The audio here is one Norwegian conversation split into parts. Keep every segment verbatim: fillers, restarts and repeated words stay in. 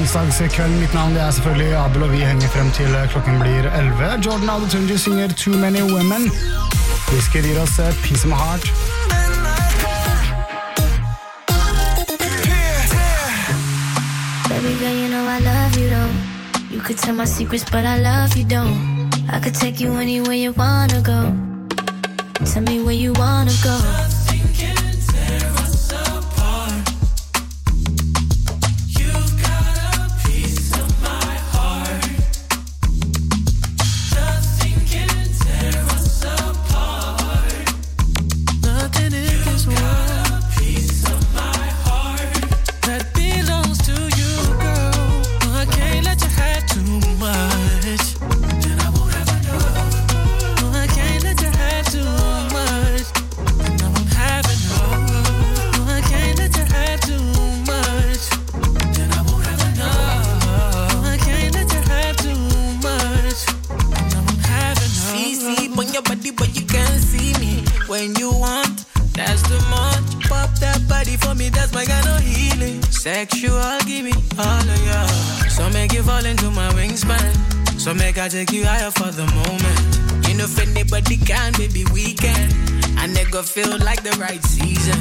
onsdagskvelden. Mitt navn det er selvfølgelig Abel, og vi henger frem til klokken blir elleve. Jordan Adetunji synger Too Many Women. Whiskey gir oss Piece of My Heart. Baby girl, you know I love you though. You could tell my secrets, but I love you don't. I could take you anywhere you wanna go. Tell me where you wanna go. Nothing can tear us apart. You've got a piece of my heart. Nothing can tear us apart. Nothing in this world. A piece of my heart that belongs to you, girl. I can't let you have too much. Then I won't ever know. I can't let you have too much. And I won't have enough. I can't let you have too much. Then I won't ever know. I can't let you have too much. And I won't have enough. See, see, on your body, but you can't see me. When you want, that's too much. Pop that body for me, that's my kind of healing. Sexual, give me all of ya. So make you fall into my wingspan. So make I take you higher for the moment. You know if anybody can, baby we can. I never feel like the right season.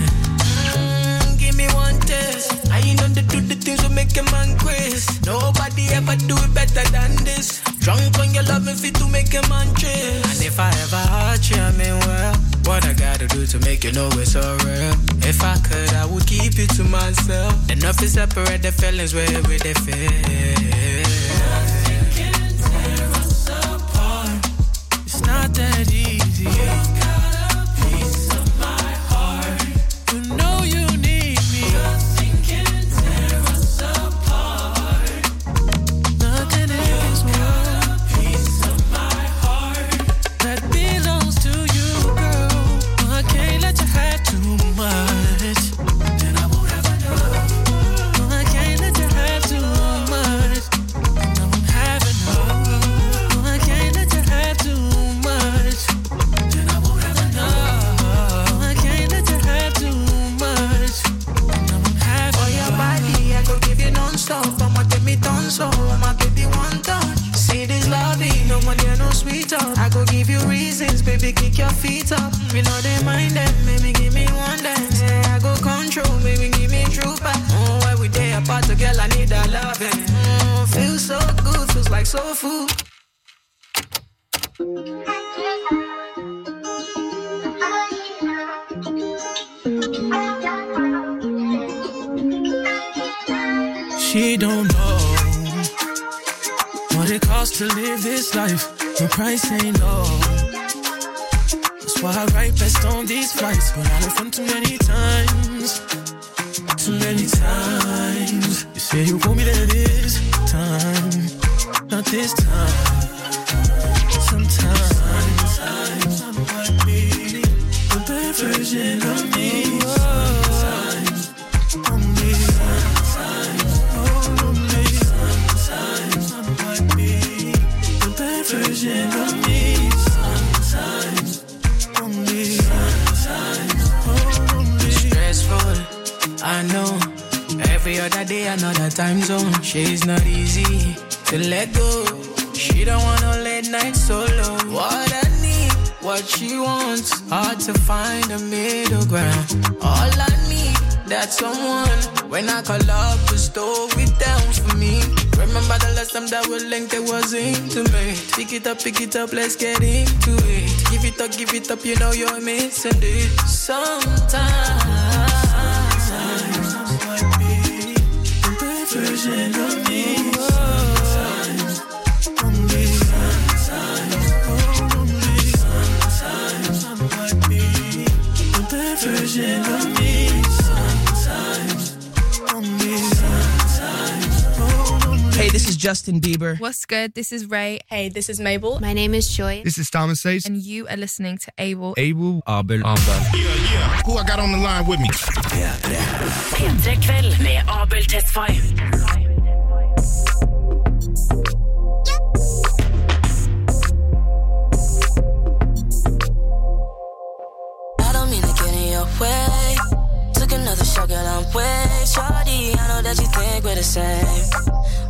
Mm, give me one test. I ain't know to do the things that make a man quiz. Nobody ever do it better than this. Drunk on your love and fit to make a man chill. And if I ever hurt you, I mean well, what I gotta do to make you know it's so real. If I could, I would keep it to myself. Enough to separate the feelings where we they feel. Nothing can tear us apart. It's not that easy. You've got a piece of my heart. You know you need me. Nothing can tear us apart. Nothing in this world A piece of my heart. that belongs to you, girl. I can't let you have too much. Then I won't ever know. I can't let you have too much. And I won't have enough. I can't let you have too much. Then I won't ever know. I can't let you have too much. And I won't have For your body, I go give you non-stop. I'ma take me tons so my baby one touch. See this loving, no money, no sweet talk. I go give you reasons, baby, kick your feet up. We know they mind them, baby, give me one dance. Yeah, I go control, baby, give me true back. Oh, every day apart, girl, I need that loving. Oh, feels so good, feels like soul food. She don't know what it costs to live this life. The price ain't low. That's why I write best on these flights. But I left them too many times. Too many times. You say you want me there this time. Not this time. Sometimes I'm what me. The bad version of me. Sometimes only. Version of me. Sometimes only. Sometimes only. Stressful, I know. Every other day another time zone. She's not easy to let go. She don't want no late night solo. What I need, what she wants. Hard to find a middle ground. All I need, that's someone. When I call up the store, it down for me. Remember the last time that we linked, it was intimate. Pick it up, pick it up, let's get into it. Give it up, give it up, you know you're missing it. Sometimes, sometimes I'm what me, the bad version of me. Sometimes, only. Sometimes, only. Sometimes I'm what me, the bad version of me. Sometimes, only. Sometimes, only. Hey, this is Justin Bieber. What's good? This is Ray. Hey, this is Mabel. My name is Joy. This is Thomas Sace. And you are listening to Abel. Abel, Abel, Abel. Yeah, yeah. Who I got on the line with me? P tre Kveld med Abel Tesfaye. I don't mean to get in your way. Took another shot, girl, I'm way shorty. I know that you think we're the same.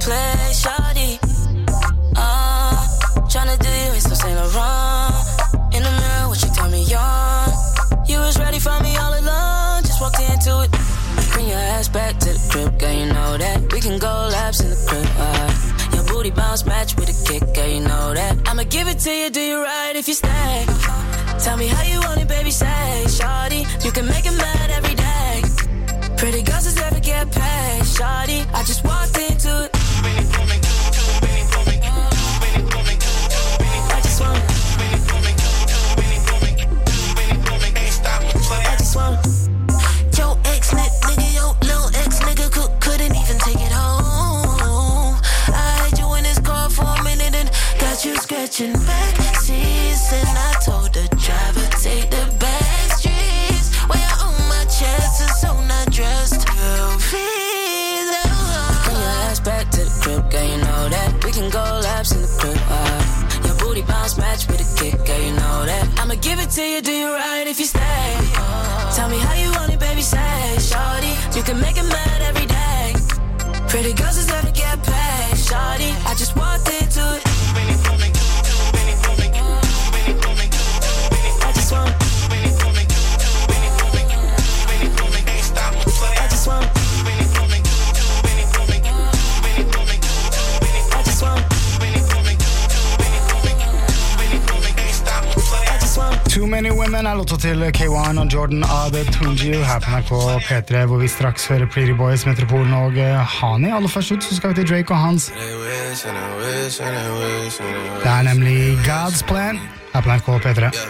play, shawty. Uh, tryna do you in some Saint Laurent. In the mirror, what you tell me on? You was ready for me all along. Just walked into it. Bring your ass back to the crib, girl, you know that. We can go laps in the crib, uh. Your booty bounce match with a kick, girl, you know that. I'ma give it to you, do you right if you stay? Tell me how you want it, baby, say, shawty. You can make it mad every day. Pretty girls just never get paid, shawty. I just walked into it. I just want I just want yo ex nigga, yo little ex nigga could, couldn't even take it home. I had you in his car for a minute and got you scratching back seats. And I told the driver, take the back streets. Where I own my chest is so not dressed. Girl, please, oh. Bring your ass back to the crib, girl, you know that. We can go laps in the crib, uh. Your booty bounce match with a kick, girl, you know that. I'ma give it to you, do you right if you stay? Tell me how you want it, baby, say, shawty. You can make it mad every day. Pretty girls just never get paid, shawty. I just walked into it. I just want I just want I just want Too Many Women er låta til K one og Jordan Adetunji her på N R K P tre, hvor vi straks hører Pretty Boys, Metropolen og Hani. Aller først ut så skal vi til Drake og hans. Det er nemlig God's Plan her på N R K P tre.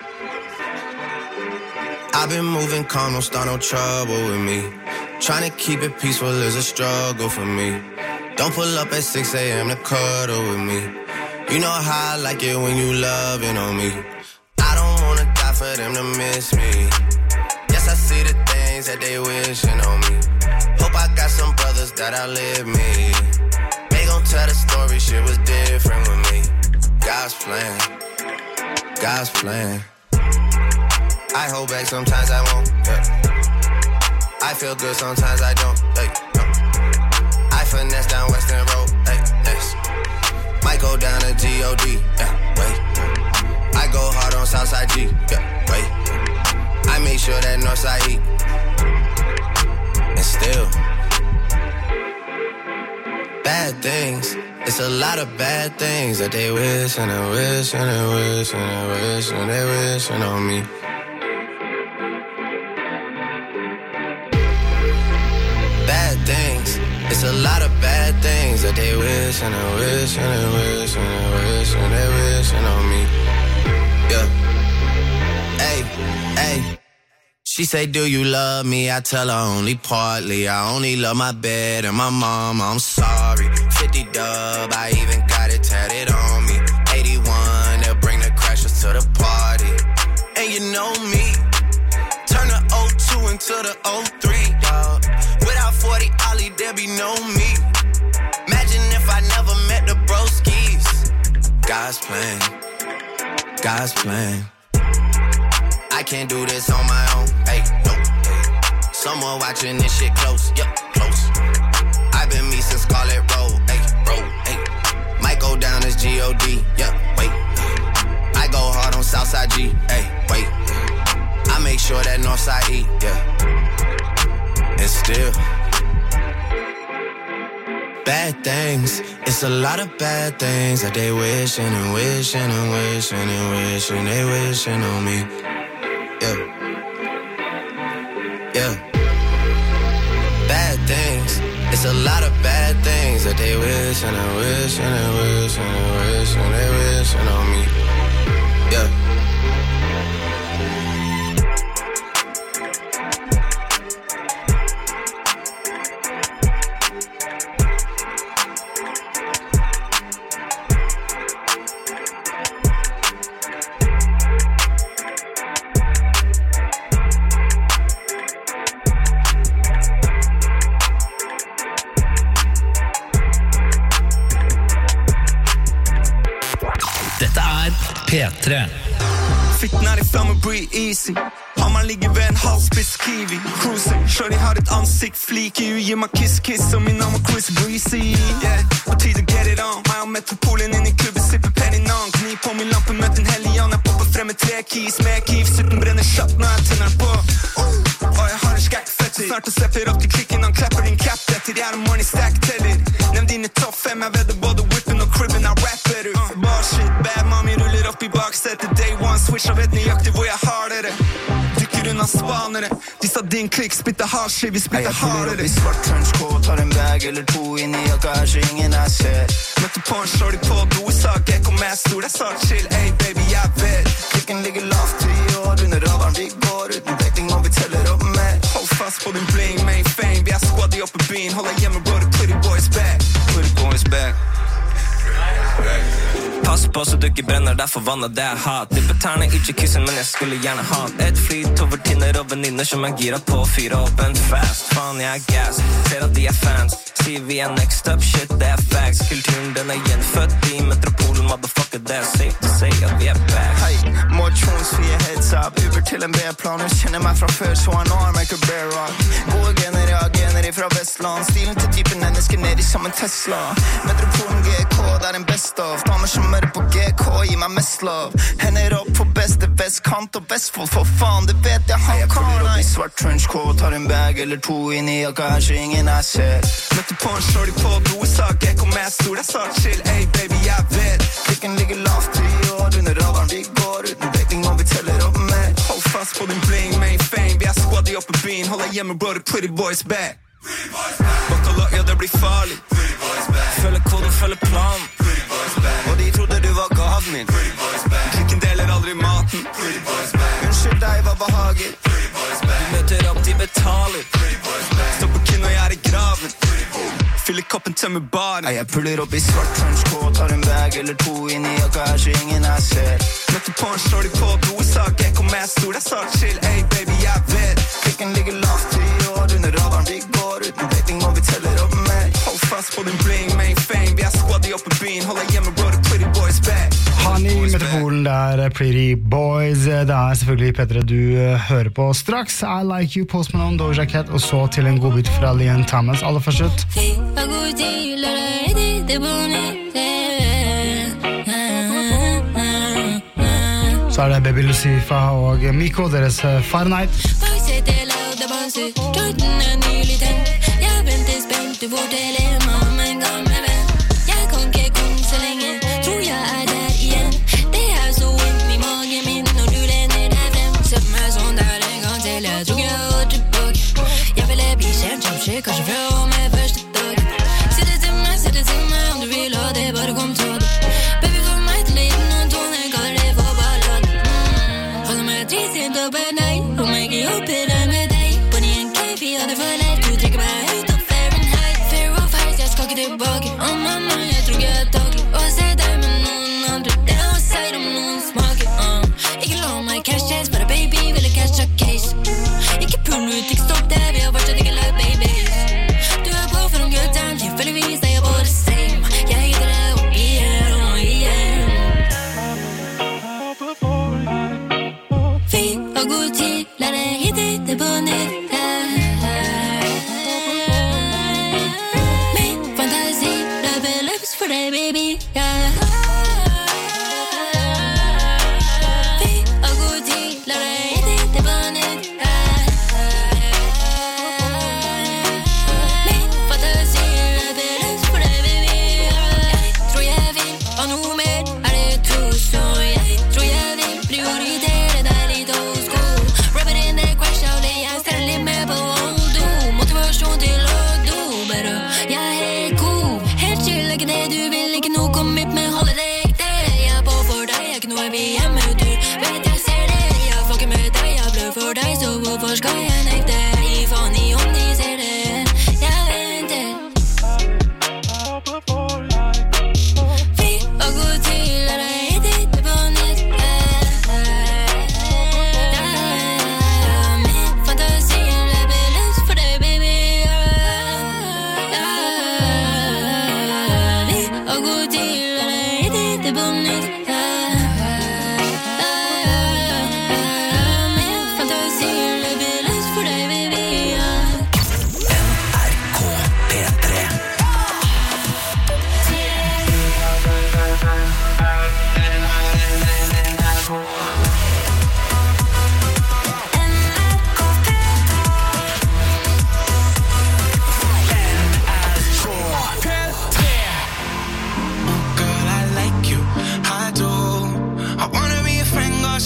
I've been moving calm, don't start no trouble with me. Trying to keep it peaceful is a struggle for me. Don't pull up at six a.m. to cuddle with me. You know how I like it when you loving on me. I don't wanna die for them to miss me. Yes, I see the things that they wishing on me. Hope I got some brothers that outlive me. They gon' tell the story, shit was different with me. God's plan, God's plan. I hold back, sometimes I won't, yeah. I feel good, sometimes I don't, hey, no. I finesse down Western Road, hey, next. Might go down to G O D, yeah, wait. I go hard on Southside G, yeah, wait. I make sure that Northside eat. And still bad things, it's a lot of bad things that they wish and they wish and they wish and they wish and they wishing on me. Bad things, it's a lot of bad things that they wish and they wish and they wish and they wish and they wishing on me. Yeah. Hey, hey. She say, do you love me? I tell her only partly. I only love my bed and my mama. I'm sorry. fifty dub, I even got it tatted on me. eighty-one, they'll bring the crashers to the party. And you know me, turn the oh two into the oh three, dog. Without forty Ollie, there be no me. Imagine if I never met the broskies. God's plan, God's plan. I can't do this on my own, hey, no. Someone watching this shit close, yup, close. I've been me since Scarlet Road, hey, road, hey. Might go down as G O D, yeah, wait. I go hard on Southside G, hey, wait. I make sure that Northside eat, yeah. And still bad things, it's a lot of bad things that they wishing and wishing and wishing and wishing they wishing on me. Yeah, yeah. Bad things, it's a lot of bad things that they wish and they wish and they wish and they wish and they wishing on me. Yeah. P tre. Fit ninety-five and breathe easy. All my sommeren ligger ved en halvspiss kiwi. Cruising, shorty har et ansikt flik i. Gi meg kiss kiss og min navn er Chris Breezy. Yeah, på tid å get it on. Meg og Metropolen inn i klubben, sipper penny non. Kni på min lampe, møt en hellian. Jeg popper frem med tre keys, med kiv. Sutten brenner kjapt når jeg tenner på. Og jeg har en skakk fetter. Snart å slipper opp til klikken, han klapper din cap. Etter jeg er en morning stack teller. Nevn dine topp fem, jeg vedder både whippen og cribben. Jeg rapper ut. Uh, Bar shit, bad mommy ruller opp i baksetet. Day one, switch og vet nøyaktig hvor jeg har dere. Dykker unna spanere. De sa din klikk, spitter hardshit, vi spitter hardere. Jeg puller opp i svart trenchcoat, tar en bag eller to inn i jakka, er så ingen jeg ser. Møtte på en shorty på do, sa gekk og meg stor. Jeg sa chill, ey baby, jeg vet. Klikken ligger lavt i år, under radaren vi går uten dekning og vi teller opp mer. Hold fast på din bling, main fame. Vi er squaddy oppe byen, holder hjemme, bro, the pretty boys back. Pretty boys back. Pass på så du ikke brenner, derfor vannet det er hat. De beterne ikke kyssen, men jeg skulle gjerne ha et flyt over tinner og venninner som er gira på å fyre opp en fast. Faen, jeg er gas, ser at de er fans. Sier vi er next up, shit, det er facts. Kulturen den er gjenfødt i metropolen, motherfucker, det er safe to say at vi er back. Hei, more tunes for your heads up. Uber til en B-plan, hun kjenner meg fra før, så han har meg ikke bear rock. Gode gener, ja, gener ifra Vestland. Stilen til typen mennesker ned i som en Tesla. Metropolen G K, det er en best of. Damer som er på G K, gi meg mest love. Hender opp for beste vestkant og Vestfold, for faen, det vet jeg han kan. Jeg puller opp i svart trenchcoat, tar en bag eller to inn i jakka, her så ingen jeg ser. Møtte på en shorty på do, sa gekk og meg stor. Jeg sa chill, ey baby, jeg vet. Klikken ligger lavt i år, under radaren vi går uten dekning og vi teller opp mer. Hold fast på din bling, main fame. Vi er squaddy oppe byen, holder hjemme, bro, the pretty boys back. Buckle up, ja, det blir farlig. Følger koden, følger planen. Og de trodde du var gav min. Klikken deler aldri maten. Unnskyld deg, hva behager. Du møter opp, de betaler. Stå på kinn og jeg er i graven. Fyller koppen til med baren. Jeg puller opp i svart trenchcoat, tar en bag eller to inn i jakka, her så ingen jeg ser. Møtte på en shorty på do, sa gekk og meg stor. Jeg sa chill, ey baby, jeg vet. Klikken ligger lavt i år, under radaren vi går uten dekning og vi teller opp mer. Hold fast på din bling, main fame. Vi er squaddy oppe byen, holder hjemme, bro, the pretty boys back. Han i Metropolen der, Pretty Boys. Det er selvfølgelig Petre du uh, hører på. Straks I Like You, Post Malone, Doja Cat, og så til en godbit fra Leon Thomas. Aller først ut. Så er det Baby Lucifa og Miko, deres uh, Fahrenheit. Jeg venter spent, du forteller meg om en gammel venn. Jeg kan ikke komme så lenge, tror jeg er der igjen. Det er så vondt i magen min når du lener deg frem. Se på meg sånn der en gang til, jeg tror jeg har tilbake. Jeg ville bli kjent som skje, kanskje fra og med første dag. Si det til meg, si det til meg, om du vil ha det, bare kom ta det. Baby, for meg til liten noen tone, kaller det for ballad. mm. Holder meg trist opp at nei, om jeg ikke hopper deg med deg. På en cave, vi hadde for leit, du trekker meg ut av Fahrenheit. Fair of heights, jeg skal ikke tilbake. Å oh, mamma, jeg tror ikke jeg er daglig. Og jeg ser deg med noen andre, det er å si om noen smaker. uh. Ikke lov meg cash chase, bare baby, ville catch a case. Ikke pull ut, ikke stopp det, vi har fortsatt ikke lagt babies. Du er på for en good time, tilfelligvis er jeg bare same. Jeg hitter deg opp igjen og igjen. Vi har god tid, la deg hitte det på nytt. Min fantasi løper løps for deg, baby, yeah. Vi har god tid, la deg hitte det på nytt. Min fantasi løper løps for deg, baby. Jeg tror jeg vil ha noe mer, er det to, så jeg tror jeg vil prioritere deg litt old school. Rub it in the crash out, jeg stiller litt mer på old do. Motivasjon til å do, bare jeg er helt cool. Helt chill, ikke det du vil, ikke noe commitment, holder det ekte. Jeg er på for deg, jeg er ikke noe jeg vil hjemme, du vet jeg ser det. Jeg fucker med deg, jeg blør for deg, så hvorfor skal jeg nekte? Gi faen i om de ser det, jeg venter. Vi har god tid, la deg hitte det på nytt. Min fantasi løper løs for deg, baby. Vi har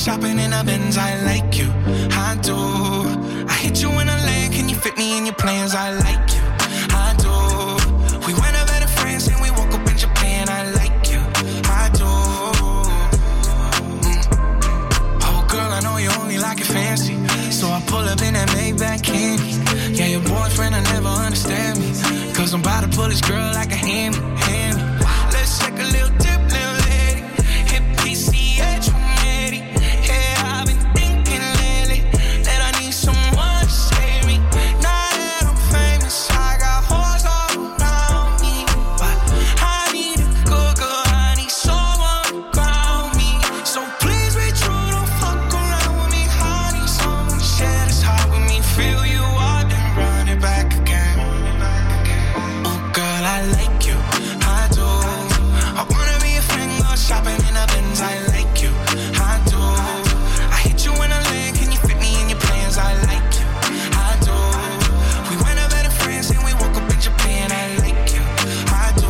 shopping in a Benz, I like you, I do. I hit you in a lane, can you fit me in your plans? I like you, I do. We went over to France and we woke up in Japan, I like you, I do. Mm. Oh girl, I know you only like it fancy, so I pull up in that Maybach candy. Yeah, your boyfriend will never understand me, cause I'm about to pull this girl like a hammy, hammy. Let's take a little dip, little lady. Hit P C H, I'm ready. Yeah, I've been thinking lately that I need someone to save me. Now that I'm famous, I got hoes all around me, but I need a good girl, I need someone to ground me. So please be true, don't fuck around with me. I need someone to share this heart with me. Feel you up and run it back again. Oh girl, I like you, I do. I wanna be a friend, go shopping in a Benz, I like you, I do. I hit you in a lane, can you fit me in your plans? I like you, I do. We went over to France and we woke up in Japan, I like you, I do,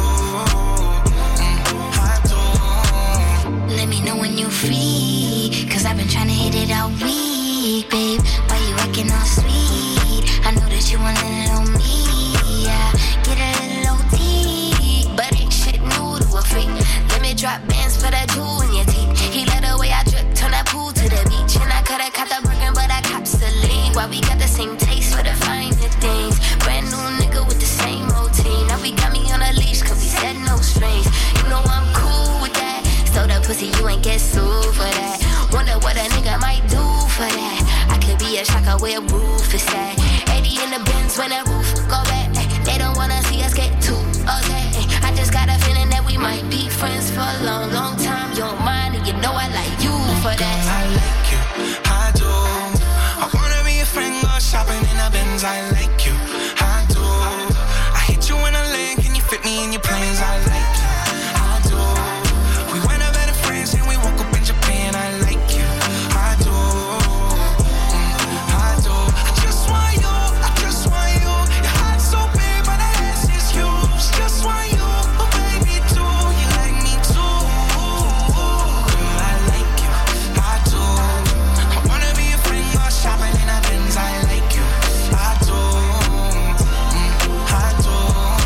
mm, I do. Let me know when you're free, cause I've been trying to hit it all week, babe. Why you acting all sweet? I know that you want a little on me, yeah. Get a little O T, but ain't shit new to a freak. Let me drop bands for that jewel in your teeth. He let the way I drip, turn that pool to the beach. And I coulda caught the Birkin, but I cops the lead. Why we got the same taste for the finer things? Brand new nigga with the same routine. Now we got me on a leash, cause we said no strings. You know I'm cool with that. Stole the pussy, you ain't get sued for that. Wonder what a nigga might do for that. I could be a shocker where roof is at. eighty in the Benz when that roof go back. They don't wanna see us get too okay. I just got a feeling that we might be friends for a long, long time. You don't mind, and you know I like you for that. Girl, I like you, I do. I wanna be a friend, go shopping in a Benz, I like you, I do. I hit you in a lane, can you fit me in your plans? I like you, I do. We went over to France and we woke up in Japan, I like you, I do, mm, I do. I just want you, I just want you. Your heart's so big, but the ass is huge. Just want you, oh baby, do you like me too? Girl, I like you, I do. I wanna be a friend, go shopping in a Benz, I like you, I do, mm, I do.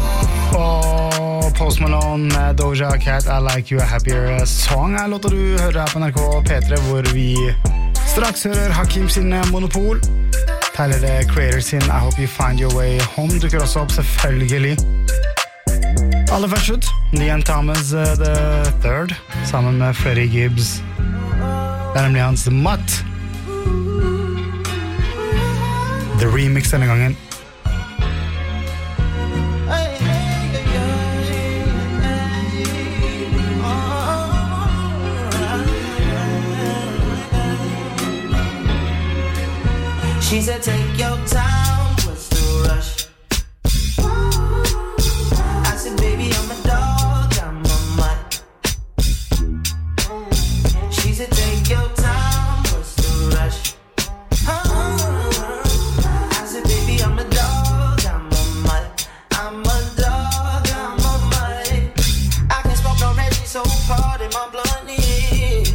Og Post Malone med Doja Cat, I Like You A Happier Song er låta du hører her på N R K P tre, hvor vi straks hører Hakim sin Monopol. Tyler The Creator sin I Hope You Find Your Way Home dukker også opp, selvfølgelig. Aller først ut, Liam Thomas uh, the Third, sammen med Freddie Gibbs. Det er nemlig hans Mutt. The remix denne gangen. She said, take your time, what's the rush? I said, baby, I'm a dog, I'm a mutt. She said, take your time, what's the rush? I said, baby, I'm a dog, I'm a mutt. I'm a dog, I'm a mutt. I can smoke no Reggie, so pardon my bluntness.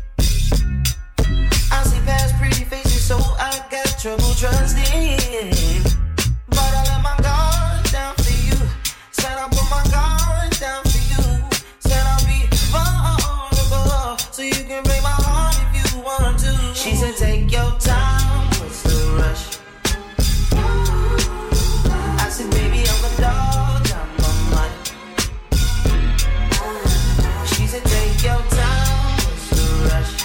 I see past pretty faces, so I got trouble trusting. But I let my guard down for you. Said I put my guard down for you. Said I'll be vulnerable, so you can break my heart if you want to. She said, take your time, what's the rush? I said, baby, I'm a dog, I'm a mutt. She said, take your time, what's the rush?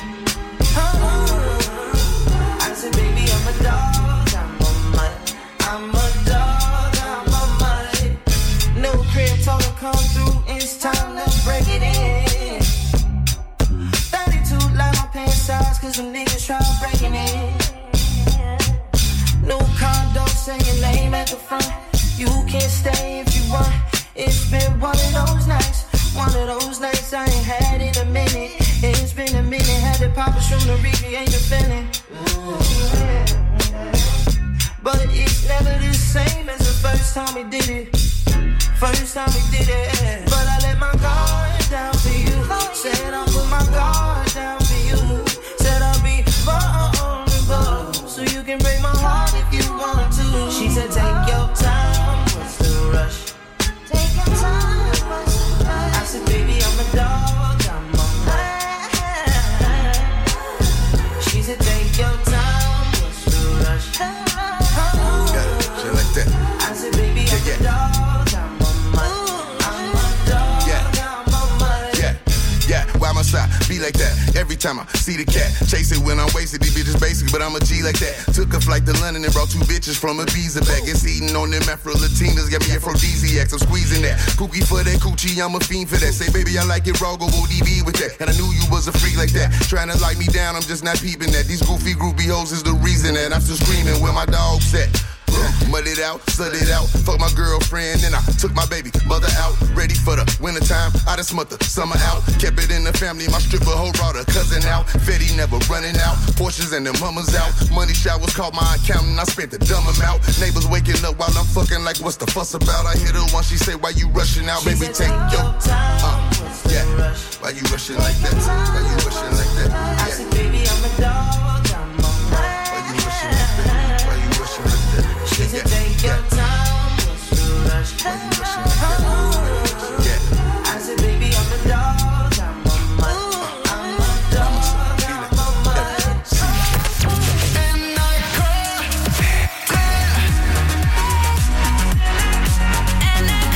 I said, baby, I'm a dog, I'm a mutt. I'm a dog, I'm a mutt. No crib talk to come through, it's time to break it in. thirty-two like my pants size, cause some niggas try breaking it. No condo, say your name at the front. You can stay if you want. It's been one of those nights, one of those nights I ain't had in a minute. It's been a minute, had to pop a shroom to recreate the feeling. But it's never the same as the first time we did it. First time we did it. But I let my guard down for you. Said I'll put my guard down for you. Said I'll be side, be like that. Every time I see the cat, chase it when I'm wasted. These bitches basic, but I'm a G like that. Took a flight to London and brought two bitches from Ibiza back. It's eating on them Afro-Latinas, got me aphrodisiacs. I'm squeezing that. Kooky for that coochie, I'm a fiend for that. Say, baby, I like it raw, go O D B with that. And I knew you was a freak like that. Trying to lock me down, I'm just not peeping that. These goofy groupie hoes is the reason that I'm still screaming where my dog's at. Mud it out, slut it out, fuck my girlfriend, then I took my baby mother out, ready for the winter time. I done smut the summer out, kept it in the family. My stripper hoe brought her cousin out, Fetty never running out, Porsches and the mamas out. Money showers called my accountant, I spent the dumb amount. Neighbors waking up while I'm fucking like, what's the fuss about? I hit her once, she say, why you rushing out? Baby, take your time. Uh, yeah, why you rushing like that? Why you rushing like that? Yeah. I said, baby, I'm a dog, I'm a man. Why you rushing like that? Why you rushing like that? She said, take your time, what's the rush? Why you rushing like that? Yeah. I said, baby, I'm a dog, I'm a man. I'm a dog, I'm a man. And I call, and I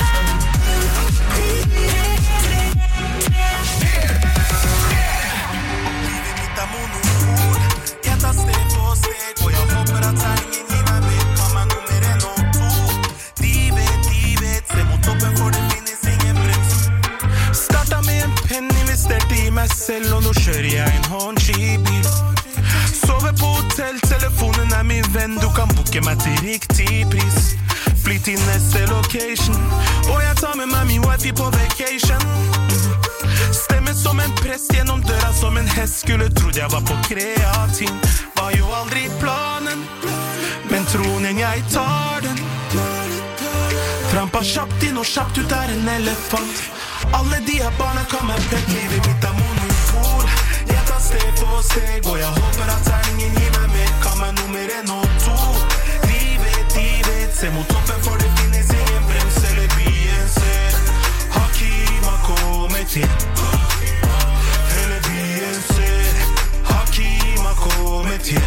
Jeg tar steg for steg, og jeg håper at tegningen gir meg mer. Kan meg nummer en og to. De vet, de vet, se mot toppen for det finnes ingen brems. Starta med en penn, investerte i meg selv, og nå kjører jeg en Honchi-bil. Sover på hotell, telefonen er min venn, du kan booke meg til riktig pris. Fly til neste location, og jeg tar med meg min wifi på vacation. Stemmer som en prest gjennom døra som en hest. Skulle trodd jeg var på kreatin. Var jo aldri planen, men tronen jeg tar den. Trampa kjapt inn og kjapt ut er en elefant. Alle de her barna kan meg plett. Livet mitt er monopol. Jeg tar steg for steg, og jeg håper at tegningen gir meg mer. Kan meg nummer en og to. De vet, de vet, se mot toppen for det finnes ingen brems. Eller byen ser Hakim har kommet til. Hele byen ser Hakim har kommet til.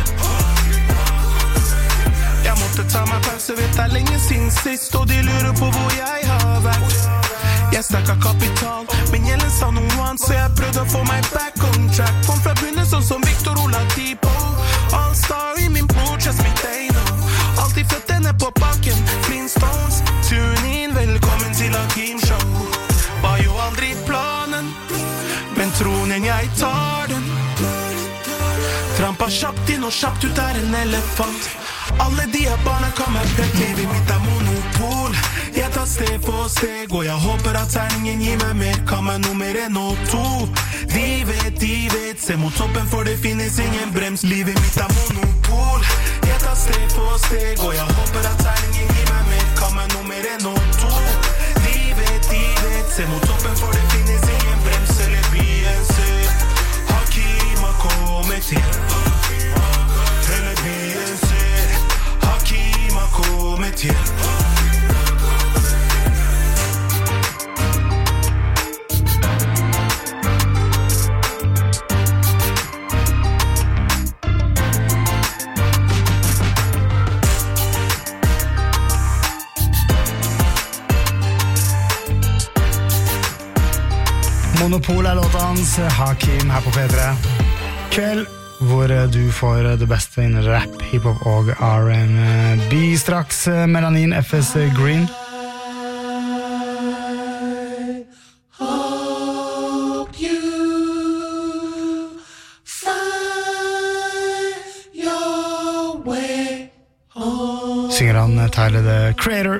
Jeg måtte ta meg pause, vet det er lenge siden sist, og de lurer på hvor jeg har vært. Jeg stakket kapital, men gjelden sa noe annet, så jeg prøvde å få meg back on track. Kom fra bunnen sånn som Victor Oladipo, All-star i min bror, just mitt eino. Alltid føttene på bakken, Flintstones, tune in, velkommen til Hakim Show. Var jo aldri planen, men tronen jeg tar den. Trampa kjapt inn og kjapt ut er en elefant. Alle de her barna kan meg plett. Livet mitt er monopol. Jeg tar steg for steg, og jeg håper at tegningen gir meg mer. Kan meg nummer en og to. De vet, de vet, se mot toppen for det finnes ingen brems. Livet mitt er monopol. Jeg tar steg for steg, og jeg håper at tegningen gir meg mer. Kan meg nummer en og to. De vet, de vet, se mot toppen for det finnes ingen brems. Eller byen ser Hakim har kommet til. Hele byen ser Hakim har kommet til. Monopol er låta hans, Hakim her på P tre. Kveld hvor du får det beste innen rap, hiphop og R and B. Straks Melanin, F S Green. Hope you find your way home. Synger han Tyler, The Creator.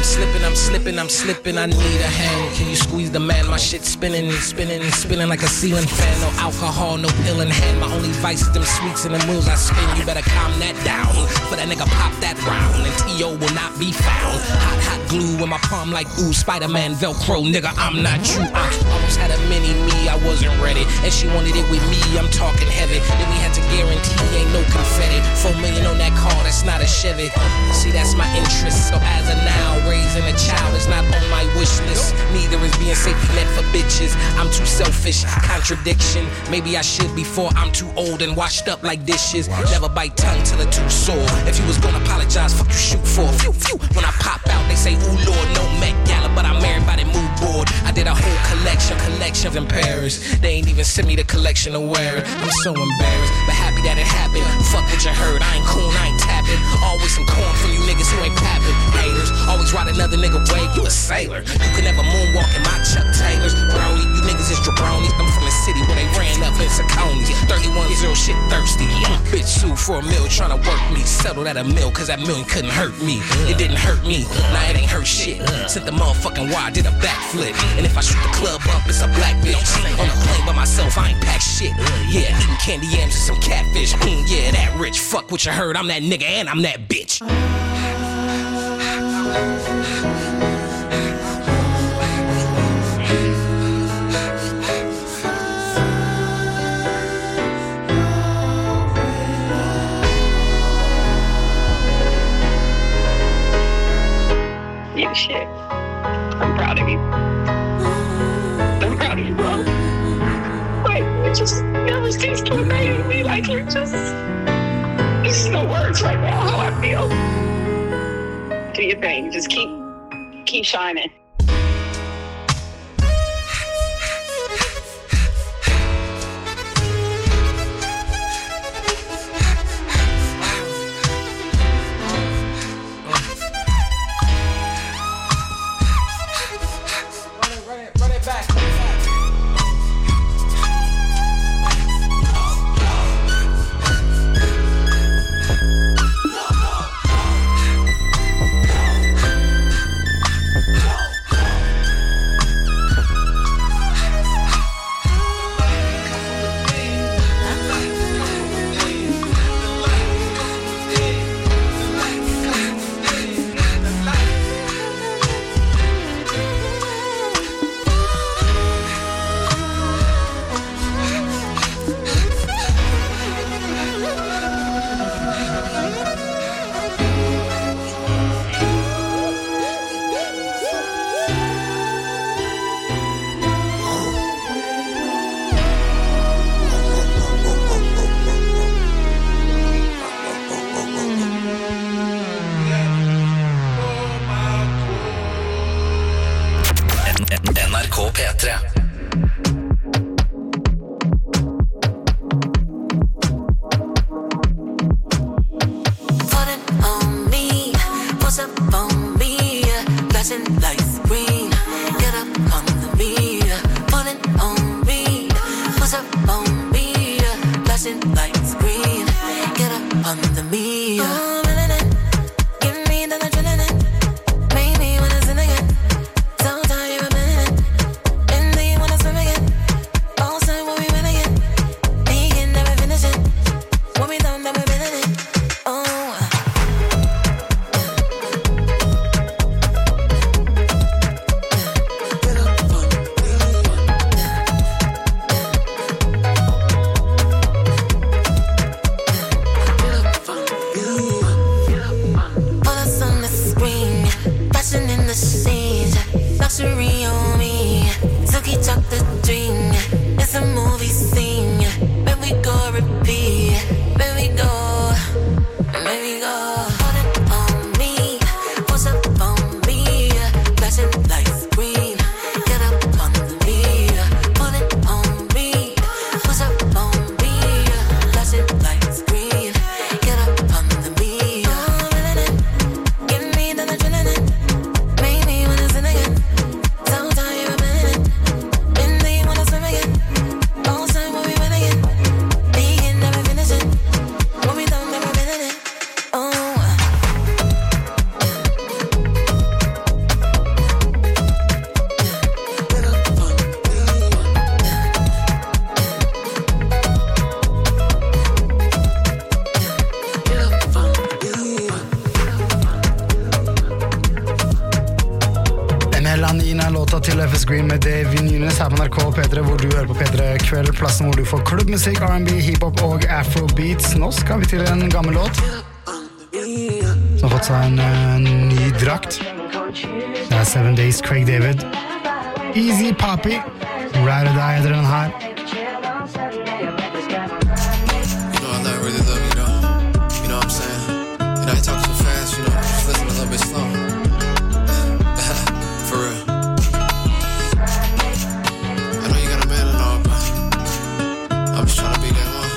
I'm slipping, I'm slipping, I'm slipping. I need a hand. Can you squeeze the man? My shit spinning and spinning and spinning like a ceiling fan. No alcohol, no pill in hand. My only vice is them sweets and the moves I spin. You better calm that down. For that nigga pop that round. And T O will not be found. Hot, hot glue in my palm like ooh, Spider-Man, Velcro. Nigga, I'm not you. I almost had a mini me, I wasn't ready. And she wanted it with me, I'm talking heavy. Then we had to guarantee ain't no confetti. Four million on that car, that's not a Chevy. See, that's my interest. So as of now, raising a child is not on my wish list. Neither is being safety net for bitches. I'm too selfish, contradiction. Maybe I should before I'm too old and washed up like dishes. Never bite tongue till it's too sore. If you was gonna apologize, fuck you shoot for. Phew, phew. When I pop out, they say, ooh Lord, no Met Gala, but I'm married by the mood board. I did a whole collection, collection in Paris. They ain't even sent me the collection to wear it. I'm so embarrassed, but happy that it happened. Fuck what you heard, I ain't cool, I ain't tapping. Always some corn from you niggas who ain't papping. Haters, always ride another nigga way, you a sailor. You can never moonwalk in my Chuck Taylors. Brody, you niggas is jabronis. I'm from the city where they ran up in Saconis. thirty-one zero shit thirsty. Bitch sued for a mill, tryna work me. Settled at a mill, cause that million couldn't hurt me. It didn't hurt me, now it ain't hurt shit. Sent the motherfucking wire, did a backflip. And if I shoot the club up, it's a black bitch. On the plane by myself, I ain't packed shit. Yeah, eating candy yams and some catfish. Mm, yeah, that rich. Fuck what you heard, I'm that nigga and I'm that bitch. You shit. I'm proud of you. I'm proud of you, bro. Like, you just never cease to amaze me. Like, you're just... There's no words right now how I feel. Do your thing. Just keep, keep shining. N R K P tre. In the Mine er låta til F S Green med Dave Nunes her på N R K P tre, hvor du hører på P tre Kveld, plassen hvor du får klubbmusikk, R and B, hiphop og afrobeats. Nå skal vi til en gammel låt som har fått seg en uh, ny drakt. Det er Seven Days, Craig David. Easy Poppy, Ride or Die heter den her. I talk too fast, you know, just listen a little bit slow. For real. I know you got a man and all, but I'm just trying to be that one.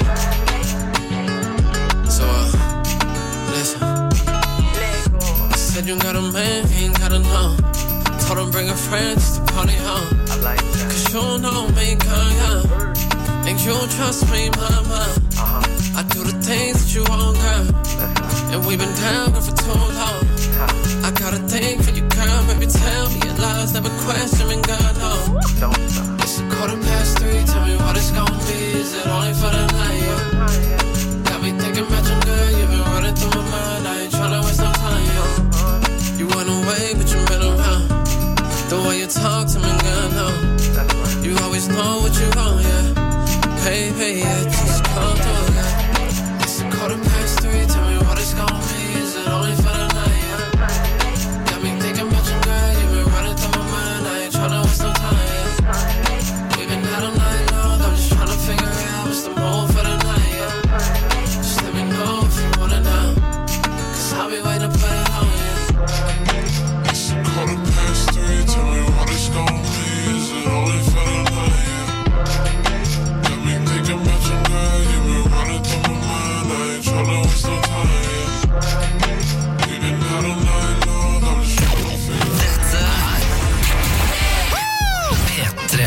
So, uh, listen. I said you got a man, he ain't gotta know. Told him bring a friend just to party home. I like that. Cause you don't know me, girl. And you don't trust me, mama. Uh-huh. I do the things that you want, girl. And we've been down for too long. I got a thing for you, girl. Baby, tell me your lies, never question me, God, no. It's a quarter past three, tell me what it's gonna be. Is it only for the night, yeah? Got me thinking about you, girl. You've been running through my mind. I ain't tryna waste no time, yeah. You went away, but you've been around. The way you talk to me, girl, no. You always know what you want, yeah. Hey, hey, yeah, just come through, yeah. It's a quarter past three, tell me what it's gonna be. Is it only for the night, yeah? Got me thinking about you, girl. You've been running through my mind. I ain't tryna waste no time, yeah. We've been out all night long. I'm just tryna figure out what's the move for the night, yeah. Just let me know if you wanna know. Cause I'll be waiting to put it on, yeah. It's a quarter past three, tell me what it's gonna be. Is it only for the night, yeah? Got me thinking about you, girl. You've been running through my mind. I ain't tryna waste no time, yeah. We've been out all night long. I'm just tryna figure P tre.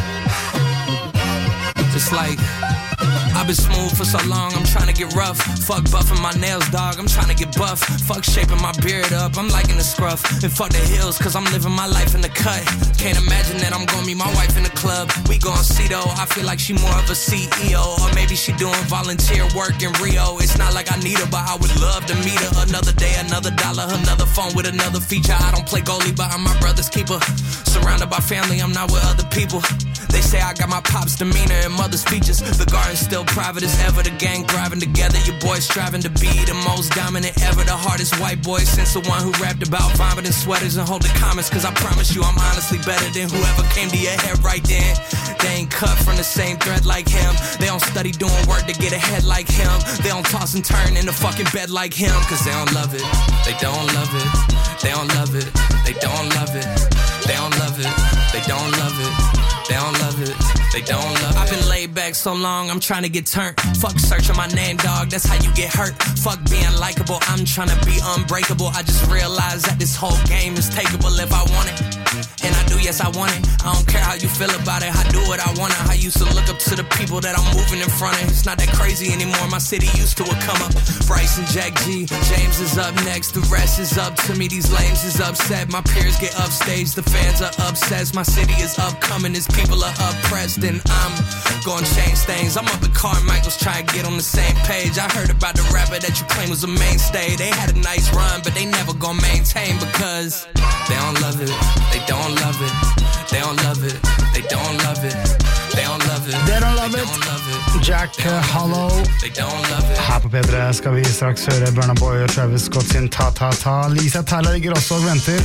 Just like I've been smooth for so long, I'm trying to get rough. Fuck buffing my nails, dog, I'm trying to get buff. Fuck shaping my beard up, I'm liking the scruff. And fuck the hills, cause I'm living my life in the cut. Can't imagine that I'm gonna meet my wife in the club. We gon' see though, I feel like she more of a C E O. Or maybe she doing volunteer work in Rio. It's not like I need her, but I would love to meet her. Another day, another dollar, another phone with another feature. I don't play goalie, but I'm my brother's keeper. Surrounded by family, I'm not with other people. They say I got my pop's demeanor and mother's features. The garden's still private as ever. The gang thriving together. Your boys striving to be the most dominant ever. The hardest white boy since the one who rapped about vomiting sweaters and holding comments. Cause I promise you I'm honestly better than whoever came to your head right then. They ain't cut from the same thread like him. They don't study doing work to get ahead like him. They don't toss and turn in the fucking bed like him. Cause they don't love it. They don't love it. They don't love it. They don't love it. They don't love it. They don't love it. They don't love it, they don't love it. I've been laid back so long, I'm trying to get turned. Fuck searching my name, dog, that's how you get hurt. Fuck being likable, I'm trying to be unbreakable. I just realized that this whole game is takeable if I want it. And I do, yes I want it. I don't care how you feel about it, I do what I want it. I used to look up to the people that I'm moving in front of. It's not that crazy anymore, my city used to it come up. Bryce and Jack G, James is up next. The rest is up to me, these lames is upset. My peers get upstaged, the fans are obsessed. My city is upcoming, it's people are oppressed, and I'm gonna change things. I'm up at Carmichael's trying to get on the same page. I heard about the rapper that you claim was a mainstay. They had a nice run, but they never gonna maintain because they don't love it. They don't love it. They don't love it. They don't love it. They don't love it. They don't love it. Jack Hollow. They don't love it. Her på P tre skal vi straks høre Burna Boy og Travis Scott sin Ta Ta Ta. Lisa Tyler ligger også og venter.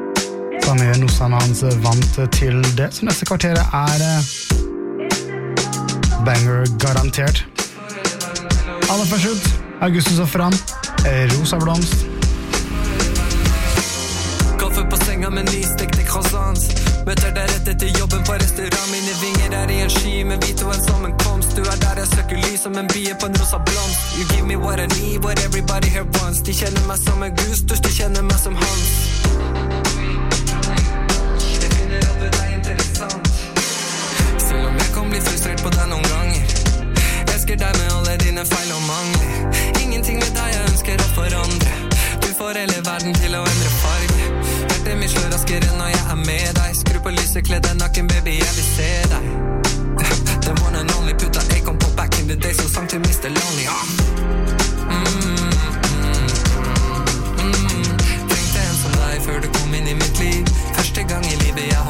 Samme Nossan hans vant til det. Så neste kvarteret er banger garantert. Aller først ut, Augustus og Fram, Rosa Blomst. Kaffe på senga med nystekte croissants. Møter deg rett etter jobben på restaurant. Mine vinger er i en sky med hvit og en sammenkomst. Du er der jeg søker lys som en bie på en rosa blomst. You give me what I need, what everybody here wants. De kjenner meg som Augustus, du kjenner meg som Hans. Jeg finner aldri deg interessant. Selv om jeg kan bli frustrert på deg noen ganger. Elsker deg med alle dine feil og mangler. Ingenting med deg jeg ønsker å forandre. Du får hele verden til å endre farge. Hjertet mitt slår raskere når jeg er med deg. Skru på lyset, kledd deg naken, baby, jeg vil se deg. The one and only, putta Akon på back in the days og sang til mister Lonely. ah. mm, mm, mm, mm. Trengte en som deg før du kom inn i mitt liv. Første gang i livet jeg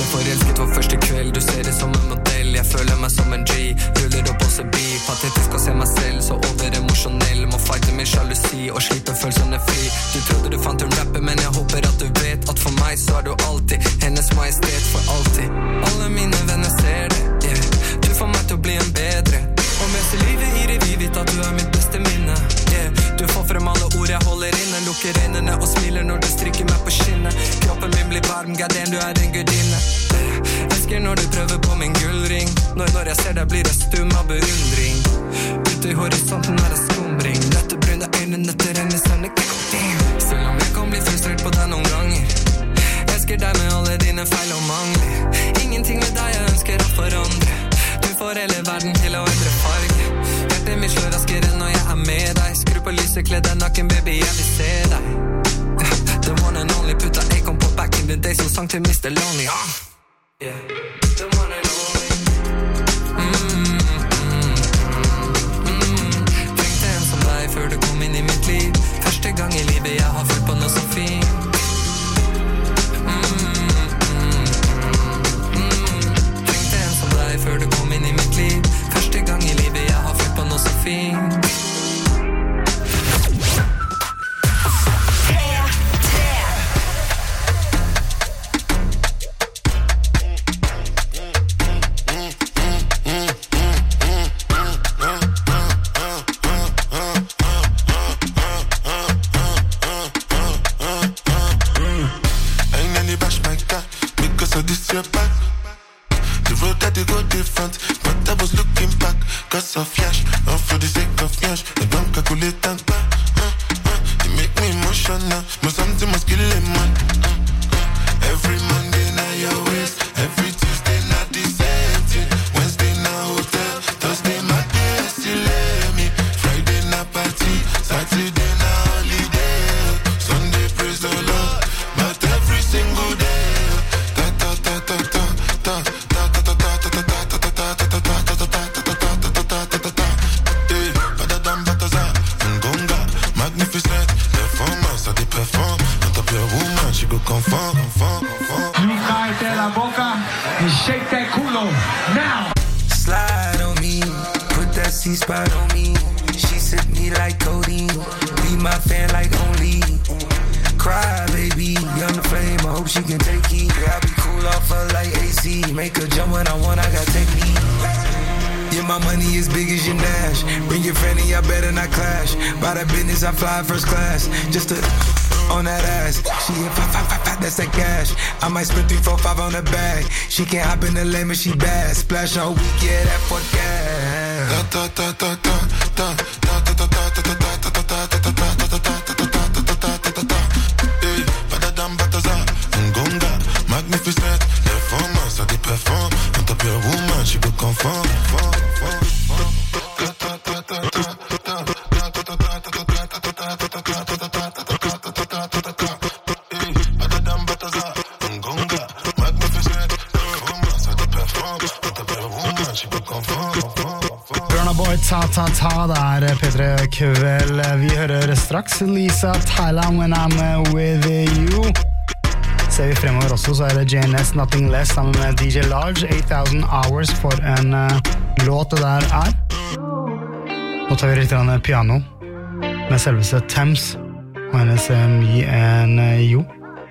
forelsket vår første kveld. Du ser det som en modell, jeg føler meg som en G. Ruller opp også bi, patetisk å se meg selv så over-emosjonell. Må fighte med sjalusi og slippe følelsene fri. Du trodde du fant en rapper, men jeg håper at du vet at for meg så er du alltid hennes majestet for alltid. Alle mine venner ser det, yeah. Du får meg til å bli en bedre. Og mens livet gir i vidt at du er mitt beste minne, yeah. Du får frem alle ord jeg holder inne, lukker øynene og smiler når du stryker meg på skinnet. Kroppen min blir varm, gadden, du er en gudinne, yeah. Elsker når du prøver på min gullring. Når, når jeg ser deg blir jeg stum av beundring. Ute i horisonten er det skumring. Dette brune øynene til henne sender damn. Selv om jeg kan bli frustrert på deg noen ganger, elsker deg med alle dine feil og mangler. Ingenting med deg jeg ønsker å forandre. Du får hele verden til å endre farge. Hjertet mitt slår raskere når jeg er med deg. Skru på lyset, kledd deg naken, baby, jeg vil se deg. The one and only, putta Akon på back in the day som sang til mister Lonely, ah. Yeah, the one and only. Mm, mm, mm, mm. Trengte en som deg før du kom inn i mitt liv. Første gang i livet jeg har følt på noe så fint. Før du kom inn i mitt liv. Første gang i livet jeg har følt på noe så fint. Ain't any bash my guy because of this your back. The road that they go different, but I was looking back. Cause of yash, not for the sake of yash. I don't calculate and back. Uh, uh, you make me emotional, but something must kill a man. Uh, uh, every Monday now your waist, every Tuesday not the same thing. Wednesday now hotel, Thursday my day still let me. Friday now party, Saturday now holiday. Sunday praise the Lord, but every single day. Ta ta ta ta ta ta. Shake that culo now. Slide on me, put that C-spot on me. She sip me like codeine, be my fan like only. Cry baby, I'm the flame, I hope she can take heat. Yeah, I be cool off her like A C. Make her jump when I want, I got technique. Yeah, my money is big as your Nash. Bring your friend and y'all better not clash. By that business, I fly first class. Just to on that ass. She hit five, five, five, five, that's that cash. I might spend three, four, five on the bag. She can't hop in the lane, but she bad. Splash on week, yeah, that for gas. Ta ta ta ta ta ta ta ta ta ta ta ta ta ta ta ta ta. Hey, badadam bataza, ngonga, magnificent. Performance, I dey perform. On top your woman, she go conform. Ta, ta, ta, det er P tre Kveld. Vi hører straks Lisa Thailand When I'm With You. Ser vi fremover også, så er det J N S Nothing Less sammen med D J Large, eight thousand hours for en uh, låt det der er. Nå tar vi litt grann piano med selveste Thames og hennes uh, Me and uh, You.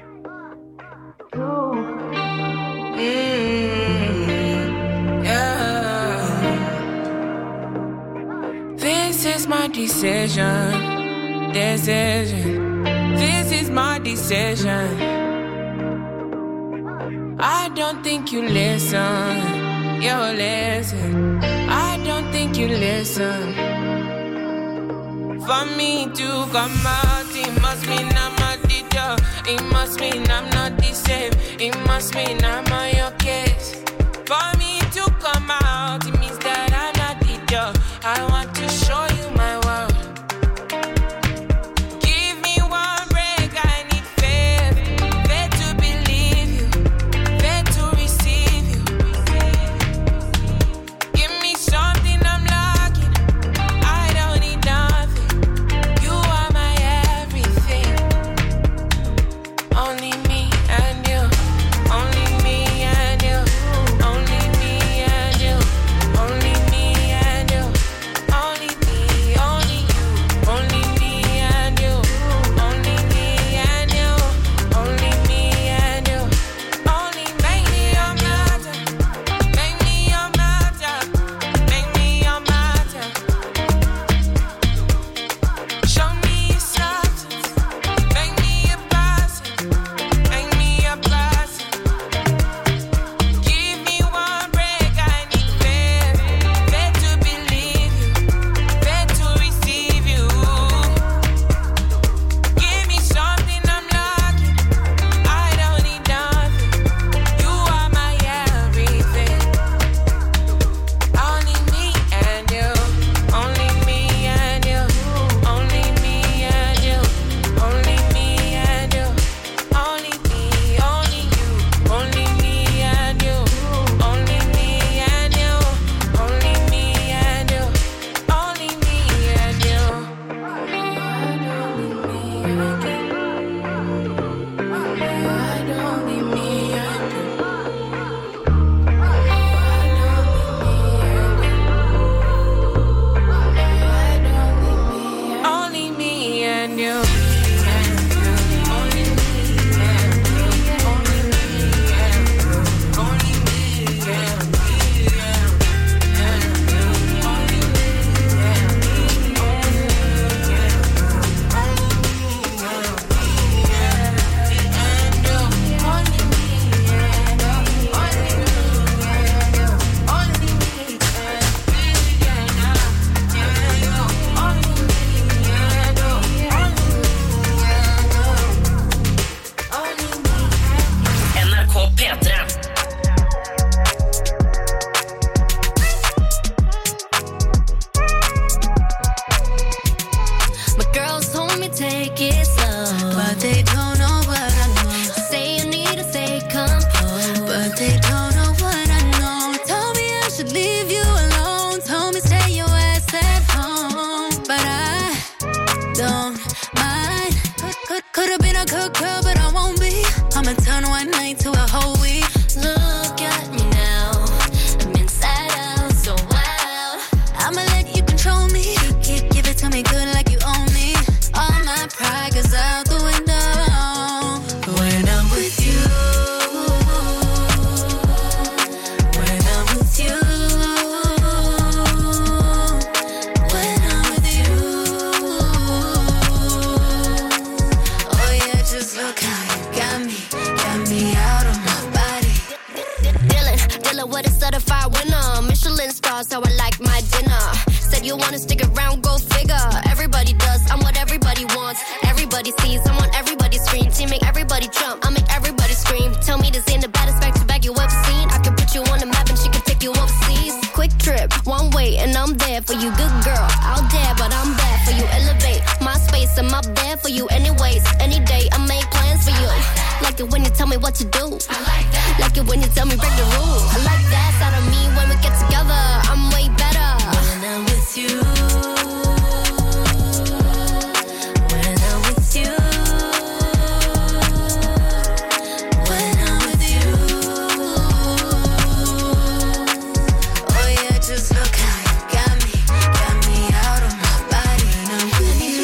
My decision, decision. This is my decision. I don't think you listen. You listen. I don't think you listen. For me to come out, it must mean I'm not the dog. It must mean I'm not the same. It must mean I'm on your case. For me to come out, it means that I'm not the dog. I want to show you. Only me and you, only me and Tell her what a certified winner. Michelin stars, how I like my dinner. Said you wanna stick around, go figure. Everybody does, I'm what everybody wants. Everybody sees, I want everybody scream. Team make everybody jump, I make everybody scream. Tell me this ain't the baddest back to back you ever seen. I can put you on the map and she can take you overseas. Quick trip, one way and I'm there for you. Good girl, out there but I'm bad for you. Elevate my space, I'm up there for you. Anyways, any day I make plans for you. Like it when you tell me what to do. I like that. Like it when you tell me break the rules. I like that side of me when we get together. I'm way better when I'm with you. When I'm with you. When I'm with you. Oh yeah, just look how you got me. Got me out of my body. When I'm with you.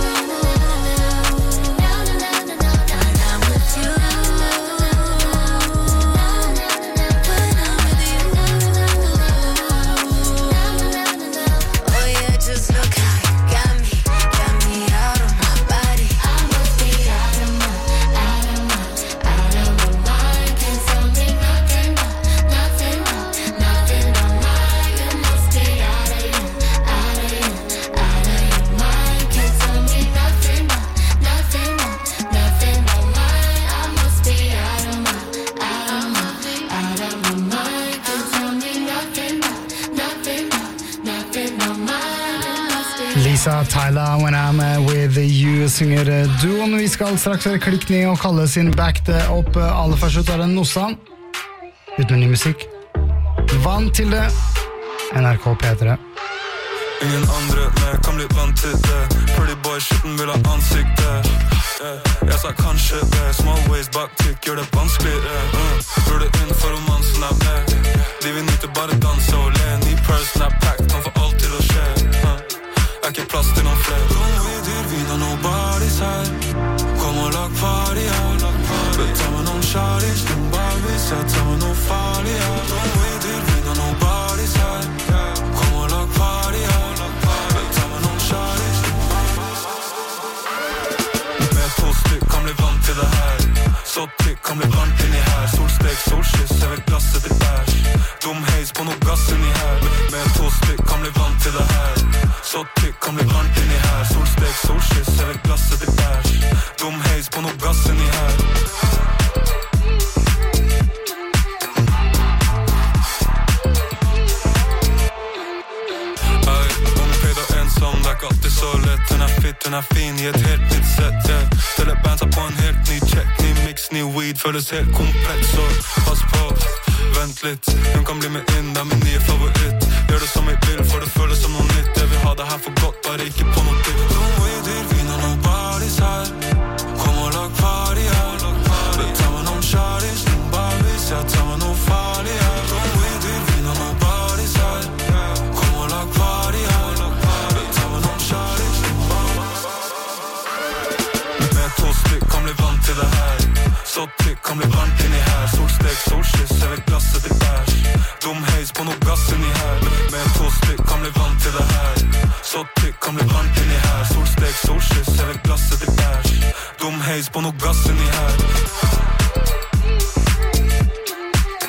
Lisa Tyler, When I'm With You, synger duoen. Vi skal straks høre Klikk ned og kalle sin back det opp. Aller først ut av den Nossa uten ny musikk. Vant til det. N R K P tre. Ingen andre, men jeg kan bli vant til det. Pretty boy, shitten vil ha ansiktet. Yeah. Jeg sa kanskje det. Small waist, baktikk, gjør det vanskelig. Yeah. Uh. Burde inn for romansen er med. De vil nyte bare danse og le. Ny person er packed, kan få alt til å skje. uh. Er ikke plass til noen flere. Kom vi dyr, vi da nobody's her. Kom og lag party her. Ta med noen shawties, noen barbies. Jeg tar med noen farlig her. Kom vi dyr, vi da nobody's her. Kom og lag party her. Ta med noen shawties, noen barbies. Med to stykk kan bli vant til det her. Så tykk kan bli varmt inni her. Solstek, solskyss, jeg vil glasset til bæsj. Dum heis på noe gass inni her. Med to stykk kan bli vant til det her. Så tykk kan bli varmt inni her. Solstek, solskyss, jeg vil glasset til bæsj. Dum heis på noe gass inni her. Ei, ung peid og ensom, det er ikke alltid så lett. Hun er fit, hun er fin i et helt nytt sett, yeah. Telebands er på en helt ny check. Ny mix, ny weed, føles helt komplett. Så pass på, vent litt. Hun kan bli med inn, det er min nye favoritt. Gjør det som jeg vil, for det føles som noe nytt. Jeg vil ha det her for godt, bare ikke på noe ditt. Kom og gi dyr, vi når nobody's her. Kom og lag party her. Ta med noen shawties, noen barbies. Jeg tar med noe farlig her. Kom og gi dyr, vi når nobody's her. Kom og lag party her. Ta med noen shawties, noen barbies. Med to stykk kan bli vant til det her. Så tykk kan bli varmt inni her. Solstek, solskyss, jeg vil glasset til bæsj. Dum heis på noe gass inni her. Med to stykk kan bli vant til det her. Så tykk kan bli varmt inni her. Solstek, solskyss, jeg vil glasset til bæsj. Dum heis på noe gass inni her.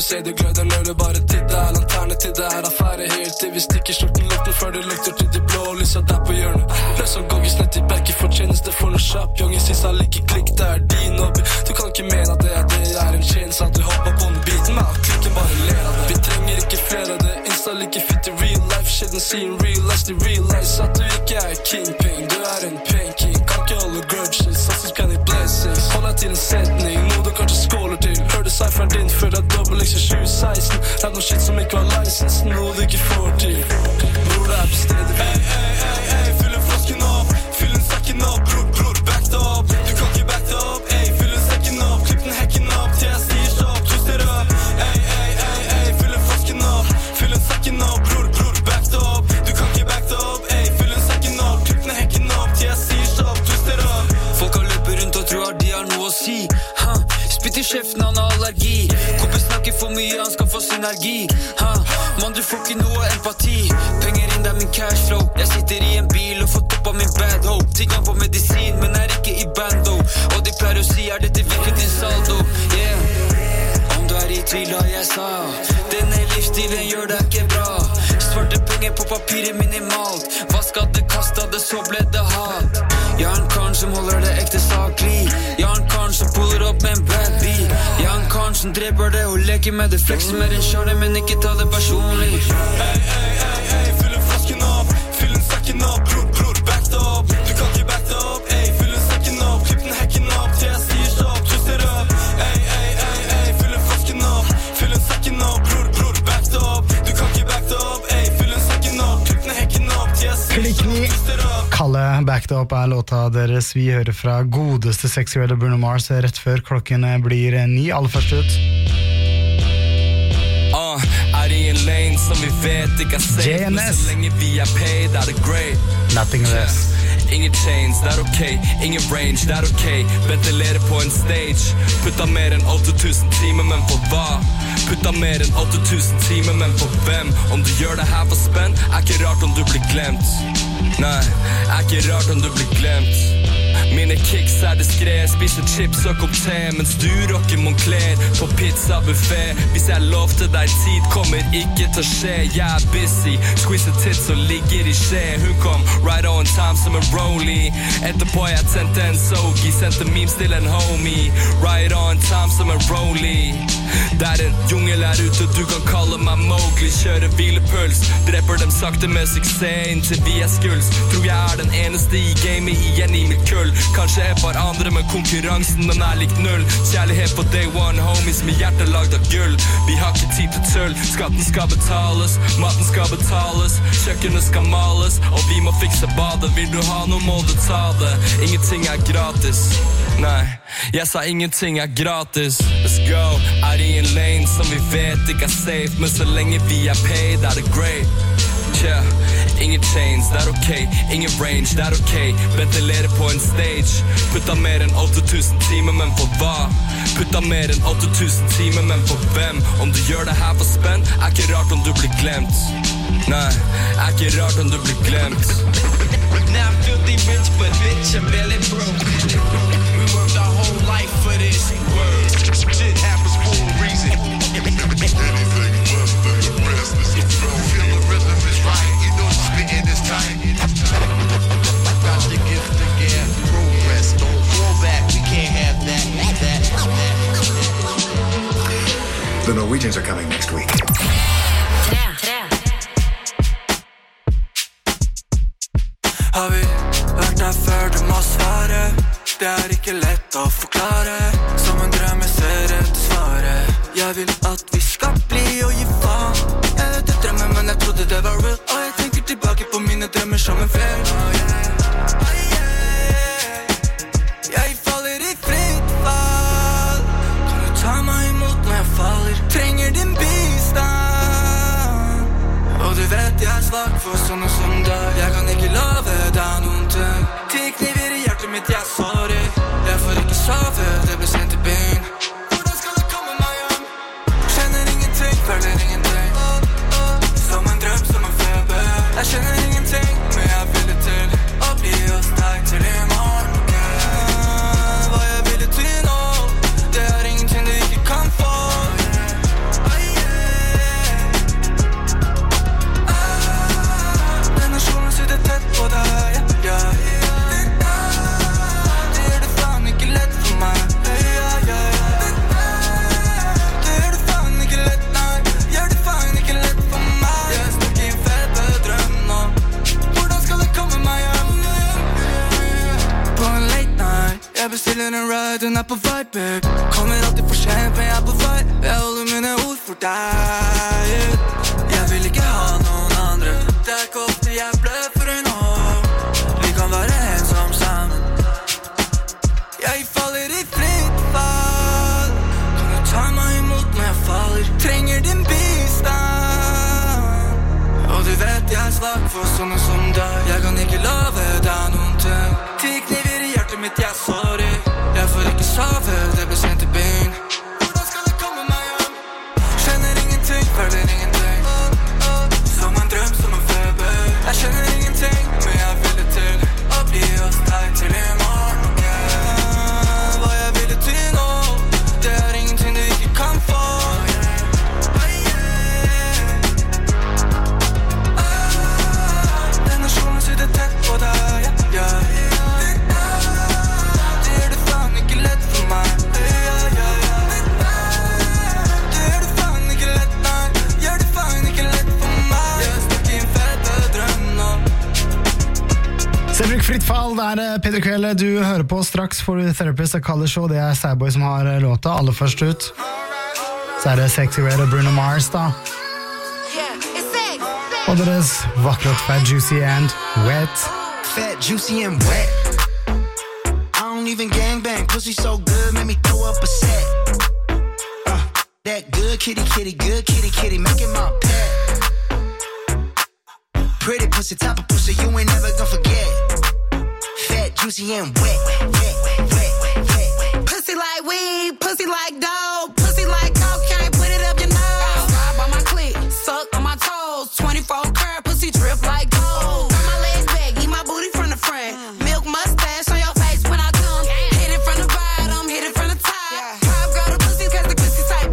du sier du gløder, løler bare til deg. Lanterne til deg er affære helt til vi stikker slutten lukten før det lukter til de blå lysa der på hjørnet. Løs og goggis nett i berket for tjeneste for noe kjapp. Young i sisa like klikk, det er din hobby. Du kan ikke mene at det er det er en tjeneste at du hopper på den biten. Men klikken bare ler av det. Vi trenger ikke flere av det. Insta like fit i real life. Shit and see in real life. De realize at du ikke er kingpin. Du er en penking. Kan ikke holde grudges. Sånn skal de blessings. Hold deg til en setning. Noe du kanskje skåler til. Hør det cypheren din før det er dobbelt liksom tjue seksten. Rett noe shit som ikke var license. Noe du ikke får til. Bror, det er på stedet. Hey, hey, hey, hey. Fyll en flasken opp. Fyll en sekken opp. Bror, bror, back det opp. Du kan ikke back det opp. Hey, fyll en sekken opp. Klipp den hekken opp til jeg sier stopp. Twist it up. Hey, hey, hey, hey. Fyll en flasken opp. Fyll en sekken opp. Bror, bror, back det opp. Du kan ikke back det opp. Hey, fyll en sekken opp. Klipp den hekken opp til jeg sier stopp. Twist it up. Folk har løpet rundt og tror de har noe å si. Ha, spytt i kjeften, han har allergi. Kompis snakker for mye, han skal få synergi. Ha, man, du får ikke noe empati. Penger inn, det er min cashflow. Jeg sitter i en bil og får topp av min bad hope. Tigger på medisin, men er ikke i bando. Og de pleier å si, er dette virkelig din saldo? Yeah. Om du er i tvil, da jeg sa denne livsstilen gjør deg ikke bra. Svarte penger på papiret minimalt. Hva skal det kaste, det så ble det hat. Jeg er en karen som holder det ekte saklig. Jeg er en karen som puller opp med en bad beat. Jeg er en karen som dreper det og leker med det. Flexer med en kjøre, men ikke ta det personlig. Hey, hey, hey, hey. Fyll en flasken opp. Fyll en sekken opp. Bror, bror, back det opp. Du kan ikke back det opp. Hey, fyll en sekken opp. Klipp den hekken opp til jeg sier stopp. Twist it up. Hey, hey, hey, hey. Fyll en flasken opp. Fyll en sekken opp. Bror, bror, back det opp. Du kan ikke back det opp. Hey, fyll en sekken opp. Klipp den hekken opp til jeg sier stopp. Twist it up. Kalle Backed Up er låta deres. Vi hører fra godeste Sexuelle Bruno Mars rett før klokken blir ni. Aller først ut uh, er i en lane som vi vet ikke er safe. J N S. Men så lenge vi er paid, er det great. Nothing less. Ingen chains, det er ok. Ingen range, det er ok. Ventilere på en stage. Putta mer enn åtte tusen timer, men for hva? Putta mer enn åtte tusen timer, men for hvem? Om du gjør det her for spenn, er ikke rart om du blir glemt. Nei, er ikke rart om du blir glemt. Mine kicks er diskret, spiser chips og kopp te, mens du rocker Moncler på pizza buffet. Hvis jeg lovte deg tid, kommer ikke til å skje. Jeg er busy, squeeze tits og ligger i skje. Hun kom right on time som en rollie. Etterpå jeg tente en sogi, sendte memes til en homie. Right on time som en rollie. Det er en jungel her ute, du kan kalle meg Mowgli. Kjøre hvilepuls, dreper dem sakte med suksess inntil vi er skuls. Tror jeg er den eneste i gamet igjen i mitt kull. Kanskje et par andre, men konkurransen den er lik null. Kjærlighet på day one, homies med hjertet lagd av gull. Vi har ikke tid til tull, skatten skal betales, maten skal betales, kjøkkenet skal males, og vi må fikse badet. Vil du ha noe, må du ta det. Ingenting er gratis. Nei, jeg sa ingenting er gratis. Let's go. Er i en lane som vi vet ikke er safe, men så lenge vi er paid, er det great. Yeah. Ingen chains, det er ok. Ingen range, det er ok. Ventilere på en stage. Putta mer enn åtte tusen timer, men for hva? Putta mer enn åtte tusen timer, men for hvem? Om du gjør det her for spenn, er ikke rart om du blir glemt. Nei, er ikke rart om du blir glemt. Now I'm filthy rich, but bitch, I'm barely broke. We worked our whole life for this. Word, shit happens for a reason. Anything less than the rest is a flow. Feel the rhythm is right, you know the spitting is tight. Got the gift to get progress, don't fall back, we can't have that, that, that. The Norwegians are coming next week. Har vi vært der før, du må svare. Det er ikke lett å forklare. Som en drøm jeg ser etter svaret. Jeg vil at vi skal bli og gi faen. Jeg vet det drømmer, men jeg trodde det var real. Og jeg tenker tilbake på mine drømmer som en feil. Jeg faller i fritt fall. Kan du ta meg imot når jeg faller? Trenger din bistand. Og du vet jeg er svak for sånne som deg. Jeg kan ikke love deg noen ting. Ti kniver i hjertet mitt, jeg er sorry. Jeg får ikke sove, det blir sent i byen. Hvordan skal jeg komme meg hjem? Kjenner Jeg bestiller en ride, den er på vei, babe. Kommer alltid for sent, men jeg er på vei. Jeg holder mine ord for deg. Jeg vil ikke ha noen andre. Det er ikke ofte jeg blør for en år. Vi kan være ensom sammen. Jeg faller i fritt fall. Kan du ta meg imot når jeg faller? Trenger din bistand. Og du vet jeg er svak for sånne som deg. Jeg kan ikke love deg noen ting. Ti kniver i hjertet mitt, jeg er sorry. Jeg får ikke sove, det blir sent i byen. Hvordan skal jeg komme meg hjem? Skjønner ingenting, føler ingenting. Som en drøm, som en feber. Jeg skjønner ingenting, men jeg ville til å bli hos deg til i morgen. Yeah. Hva jeg ville til nå, det er ingenting du ikke kan få. Denne kjolen sitter tett på deg, yeah, yeah. Cedric Frittfall, det er Peter Kveld. Du hører på straks for Therapist og Color Show. Det er Starboy som har låta aller først ut. Så er det Sexy Red og Bruno Mars da. Og deres vakre Fat Juicy and Wet. Fat Juicy and Wet. I don't even gangbang. Pussy so good, make me throw up a set. Uh, that good kitty kitty, good kitty kitty, make it my pet. Pretty pussy, top of pussy, you ain't never gonna forget. Fat, juicy, and wet, wet, wet, wet, wet, wet. Pussy like weed, pussy like dope, pussy like cocaine, put it up your nose. Ride by my clit, suck on my toes, twenty-four karat pussy drip like gold. Turn my legs back, eat my booty from the front. Milk mustache on your face when I come. Hit it from the bottom, hit it from the top. Pop girl the pussy cause the pussy type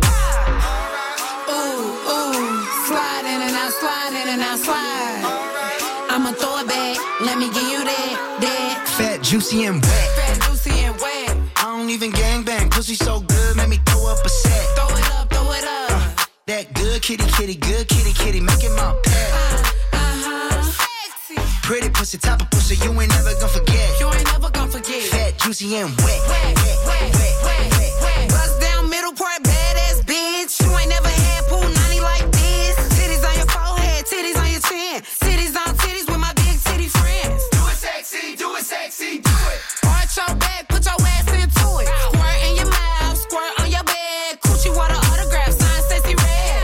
pop. Ooh, ooh, slide in and out, slide in and out, slide. I'ma throw it back, let me give you that, that. Fat, juicy, and wet. Fat, juicy, and wet. I don't even gangbang, pussy so good, make me throw up a set. Throw it up, throw it up. Uh, that good kitty, kitty, good kitty, kitty, make it my pet. Uh, uh-huh. Sexy. Pretty pussy, top of pussy, you ain't never gonna forget. You ain't never gonna forget. Fat, juicy, and wet. Wet, wet, wet, wet, wet, wet. Bust down middle part, badass bitch. You ain't never had pool ninety like this. Titties on your forehead, titties on your chin. Titties on titties with my big titty friends. Do it sexy, do it sexy, do it. Arch your back, put your ass into it. Squirt in your mouth, squirt on your bed. Coochie water autograph, sign Sexy Red.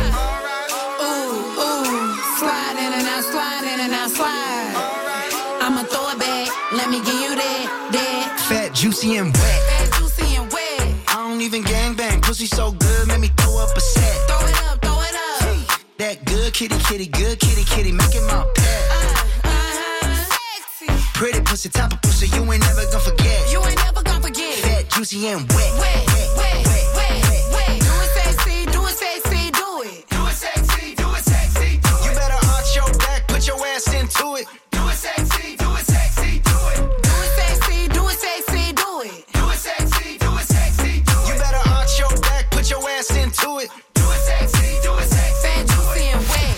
Ooh, ooh, slide in and out, slide in and out, slide. I'ma throw it back, let me give you that, that. Fat, juicy, and wet. Fat, juicy, and wet. I don't even gangbang, pussy so good, make me throw up a set. Throw it up, throw it up. That good kitty, kitty, good kitty, kitty, make it my pet. Uh, uh-huh. Sexy. Pretty pussy, top of pussy, you ain't never gonna forget. You ain't never gonna forget. Fat, juicy, and wet. Wet, wet, wet, wet, wet. Do it sexy, do it sexy, do it. Do it sexy, do it sexy, do it. You better arch your back, put your ass into it. Do it sexy, do it sexy, do it. Do it sexy, do it sexy, do it. Do it sexy, do it sexy, do it. You better arch your back, put your ass into it. Do it sexy, do it sexy. Fat, juicy, and wet.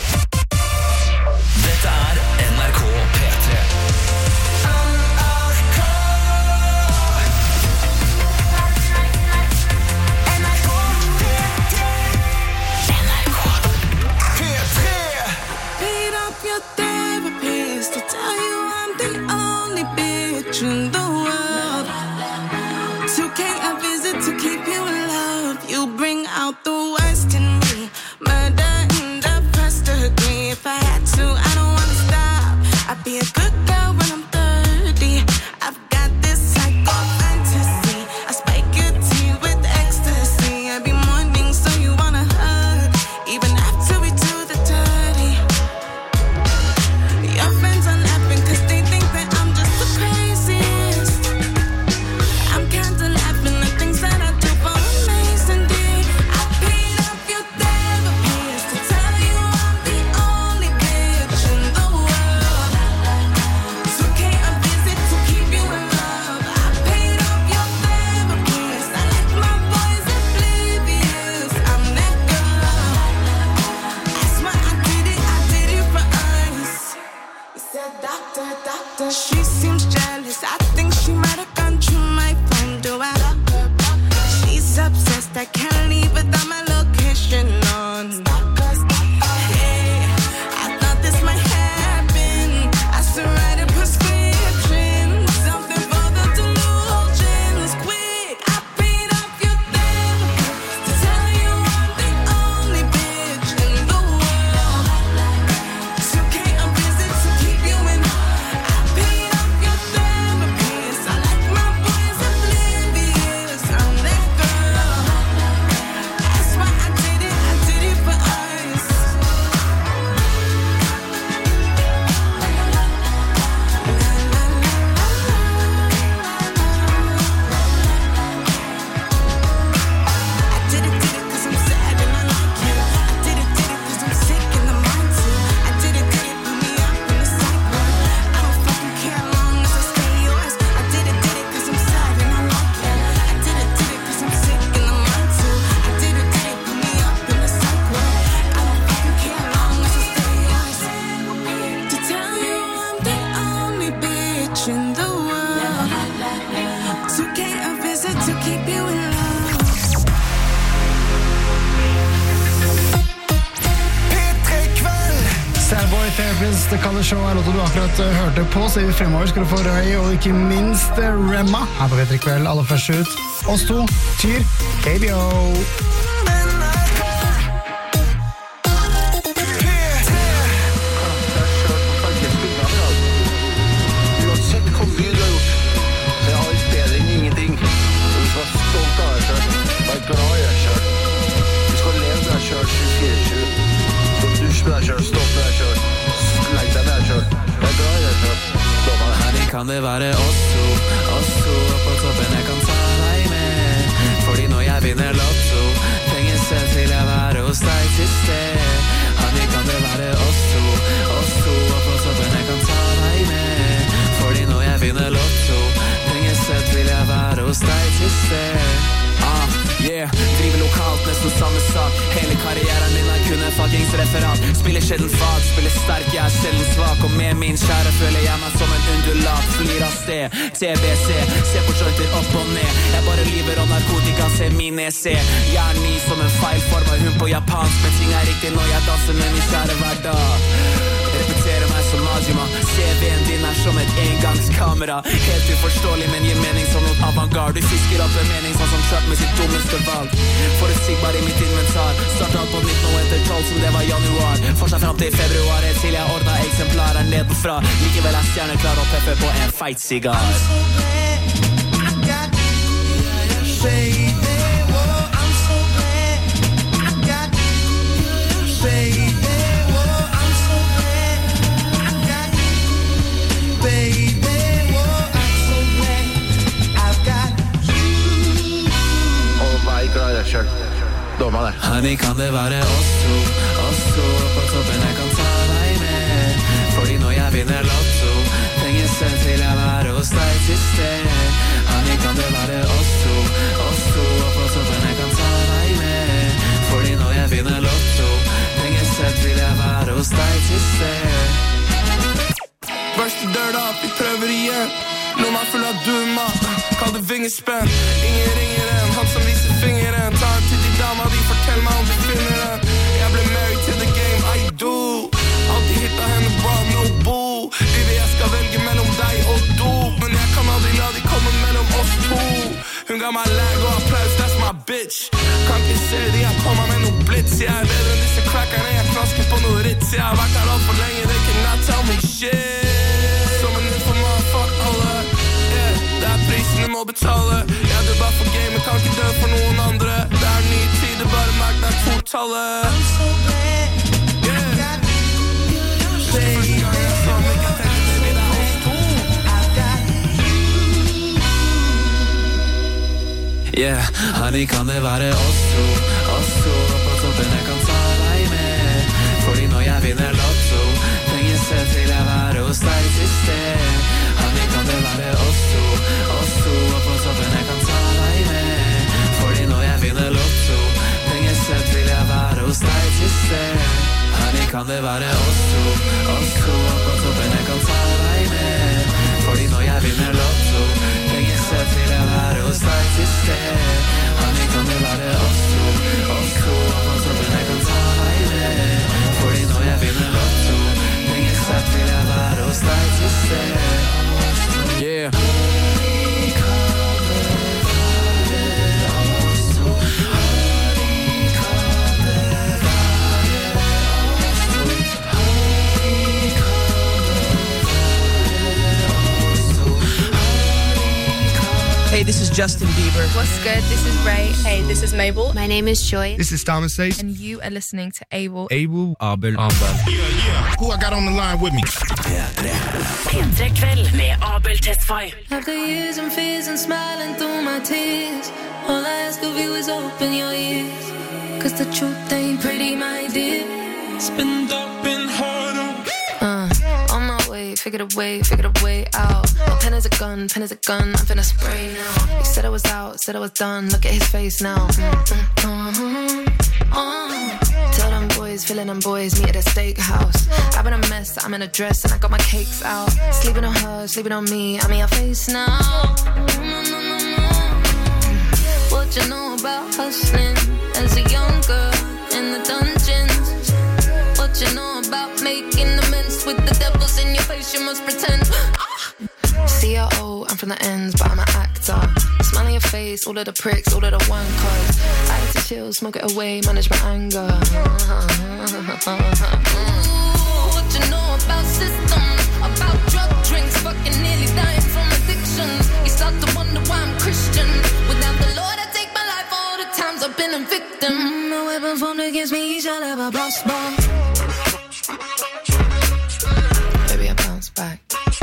Dette er N R K P tre. Beat up your therapist to tell you I'm the only bitch in the world. two K a visit to keep you alive. You bring out the worst in me. Murder in the first degree. If I had to, I don't wanna stop. I'd be a good girl when I'm thirty. I've got this psycho fantasy. I spike your tea with ecstasy. Every morning so you wanna hug. Even after we do the dirty. Your friends are laughing cause they think that I'm just the craziest. I'm kinda laughing at things that I do for amazing, dear. I paid up your Breakfast, The Color Show er låta du akkurat hørte på, så vi fremover skal du få Røy og ikke minst Remma her på P tre Kveld. Aller først ut, oss to, Tyr, K B O. Uansett hvor mye du har gjort, så er alt bedre enn ingenting. Du skal være stolt av deg selv, være glad i deg selv. Du skal leve med deg selv tjuefire sju. Dusj med deg selv, stopp med deg selv, legg deg med deg selv, vær glad i deg selv. Her kan det være oss to, oss to, og på toppen jeg kan ta deg med. Fordi når jeg vinner lotto, penger selv til jeg være hos deg til sted. Her kan det være oss to, oss to, og på toppen jeg kan ta deg med. Fordi når jeg vinner lotto, penger selv til jeg være hos deg til sted. Ah, yeah, driver lokalt, nesten samme sak. Hele karrieren min er kun en fuckings referat. Spiller sjelden fag, spiller sterk, jeg er sjelden svak. Og med min kjære føler jeg meg som en undulat. Flyr av sted, T B C, se på jointer opp og ned. Jeg bare lyver om narkotika, se min E C. Jeg er ny som en feilformet hun på japansk, men ting er riktig når jeg danser med min kjære hver dag. Repeterer meg som Majima, C V-en din er som et engangskamera. Helt uforståelig, men gir mening som noe avantgarde. Du fisker opp en mening sånn som Chuck med sitt dummeste valg. Forutsigbar i mitt inventar, start alt på nytt nå etter tolv som det var januar. Fortsatt frem til februar, helt til jeg ordnet eksemplarer nedenfra. Likevel er stjerner klar og pepper på en feit sigar. I'm so glad I got you, baby. Whoa, I'm so glad I got you, baby. Glad i deg selv. Doma det. Honey, kan det være oss to, oss to, og på toppen jeg kan ta deg med. Fordi når jeg vinner lotto, penger selv til jeg være hos deg til sted. Honey, kan det være oss to, oss to, og på toppen jeg kan ta deg med. Fordi når jeg vinner lotto, penger selv til jeg være hos deg til sted. Verste dør da, vi prøver igjen. Nå meg full av dumma, kall det vingespenn. Ingen ringer en, han som viser fingeren. Ta en til de dama, de fortell meg om de finner den. Jeg ble married to the game, I do. Alltid hitta henne bra, no boo. De vil jeg skal velge mellom deg og do, men jeg kan aldri la de komme mellom oss to. Hun ga meg lag og applaus, that's my bitch. Kan ikke se de har kommet med noe blitz. Jeg er bedre enn disse crackerne, jeg knasker på noe ritz. Jeg har vært her alt for lenge, they cannot tell me shit. Som en informant for alle. Det er prisen du må betale. Jeg dør bare for game, jeg kan ikke dø for noen andre. Det er ny tid, det bare merk det er to-tallet. I'm so glad yeah. I got you, baby. Som ikke tenkte det vil jeg hos to. I got you. Yeah, honey, kan det være oss to, oss to, og på toppen jeg kan ta deg med. Fordi når jeg vinner lotto, penger selv til jeg være hos deg til sted. Honey, kan det være oss to, oss to, og på toppen jeg kan ta deg med. Fordi når jeg vinner lotto, penger selv vil jeg være hos deg til sted. Honey, kan det være oss to, oss to, og på toppen jeg kan ta deg med. Fordi når jeg vinner lotto, penger selv vil jeg være hos deg til sted. Honey, kan det være oss to, oss to, og på toppen jeg kan ta deg med. Fordi når jeg vinner lotto, penger selv vil jeg være hos deg til sted. Yeah. Hey, this is Justin Bieber. What's good? This is Ray. Hey, this is Mabel. My name is Joy. This is Thomas Ace. And you are listening to Abel. Abel, Abel, Abel. Yeah, yeah. Who I got on the line with me? P tre Kveld med Abel Tesfaye. After years and fears and smiling through my tears, all I ask of you is open your ears. Cause the truth ain't pretty, my dear. It's been dark, been hard on. Uh, on my way, figured a way, figured a way out. My pen is a gun, pen is a gun, I'm finna spray now. You said I was out, said I was done, look at his face now. Mm-hmm. Uh, tell them boys, feeling them boys, meet at a steakhouse. I've been a mess, I'm in a dress and I got my cakes out. Sleeping on her, sleeping on me, I'm in your face now. What you know about hustling as a young girl in the dungeons? What you know about making amends with you must pretend. C O O, I'm from the ends, but I'm an actor. Smile on your face, all of the pricks, all of the wankers. I had to chill, smoke it away, manage my anger. Ooh, what you know about systems, about drug drinks, fucking nearly dying from addiction. You start to wonder why I'm Christian. Without the Lord, I take my life all the times I've been a victim. No weapon formed against me shall ever prosper. Baby, I bounce back.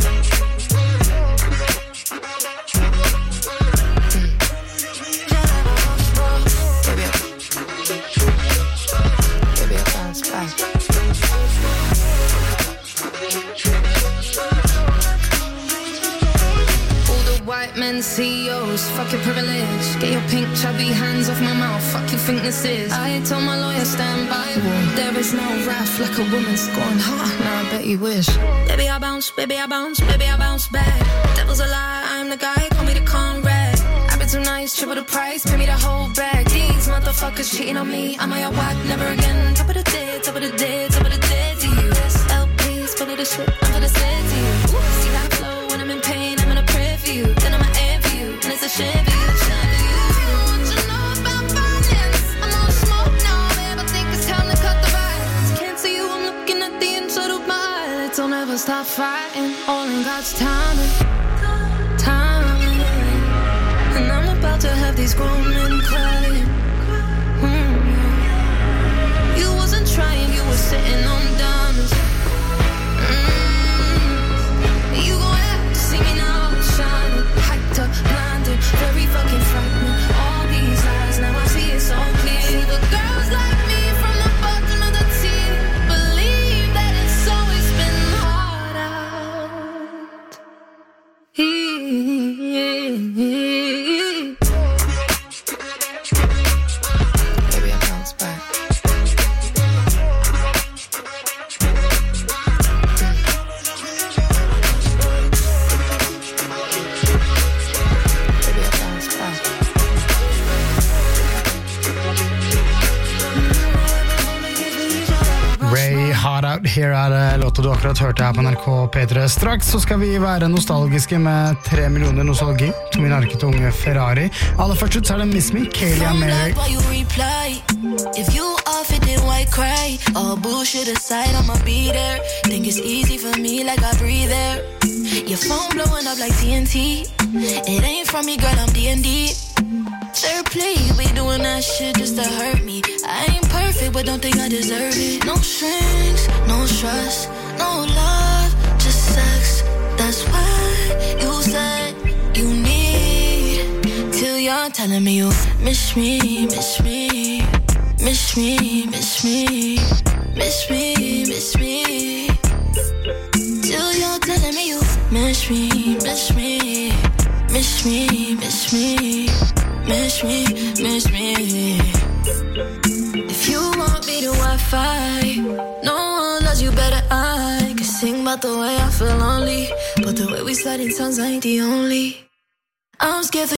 Men, C E Os, fuck your privilege. Get your pink chubby hands off my mouth. Fuck you think this is. I told my lawyer stand by. There is no wrath like a woman scorned. Huh, now I bet you wish. Baby I bounce, baby I bounce, baby I bounce back. Devil's a lie, I'm the guy, call me the Conrad. I've been too nice, triple the price, pay me the whole bag. These motherfuckers cheating on me, I'm on your whack, never again. Top of the dead, top of the dead, top of the dead to you. L Ps, full of the shit, I'm for the sled to you. See how I flow when I'm in pain, I'm gonna pray for you. Then I'm it's a shame for you, shame for you. What you know about finance? I'm on smoke now, babe. I think it's time to cut the violence. Can't see you, I'm looking at the inside of my eyelids. Don't ever stop fighting, all in God's timing. Timing. And I'm about to have these grown men crying. Mm. You wasn't trying, you were sitting on diamonds. Mm. You gon' have to see me now, shining, hyped up, blinded, very fucking frightening. All these lies, now I see it so clear. See the girls like me from the bottom of the sea believe that it's always been hard out. Baby, I bounce back. Hard Out Here er det låta du akkurat hørte her på N R K P tre. Straks så skal vi være nostalgiske med tre millioner nostalgi. Tommy Narket og unge Ferrari. Aller først ut så er det Miss Me, Kaylia Mary. If you off it, then why cry? All bullshit aside, I'ma be there. Think it's easy for me like I breathe air. Your phone blowing up like T N T. It ain't from me, girl, I'm D and D. Third play, you be doing that shit just to hurt me. I ain't perfect, but don't think I deserve it. No strings, no stress, no love, just sex. That's what you said you need. Till you're telling me you miss me, miss me, miss me, miss me, miss me, miss me. Till you're telling me you miss me, miss me, miss me, miss me. Miss me, miss me. If you want me to Wi-Fi, no one loves you better. I can sing about the way I feel lonely, but the way we slide in tongues ain't the only. I'm scared for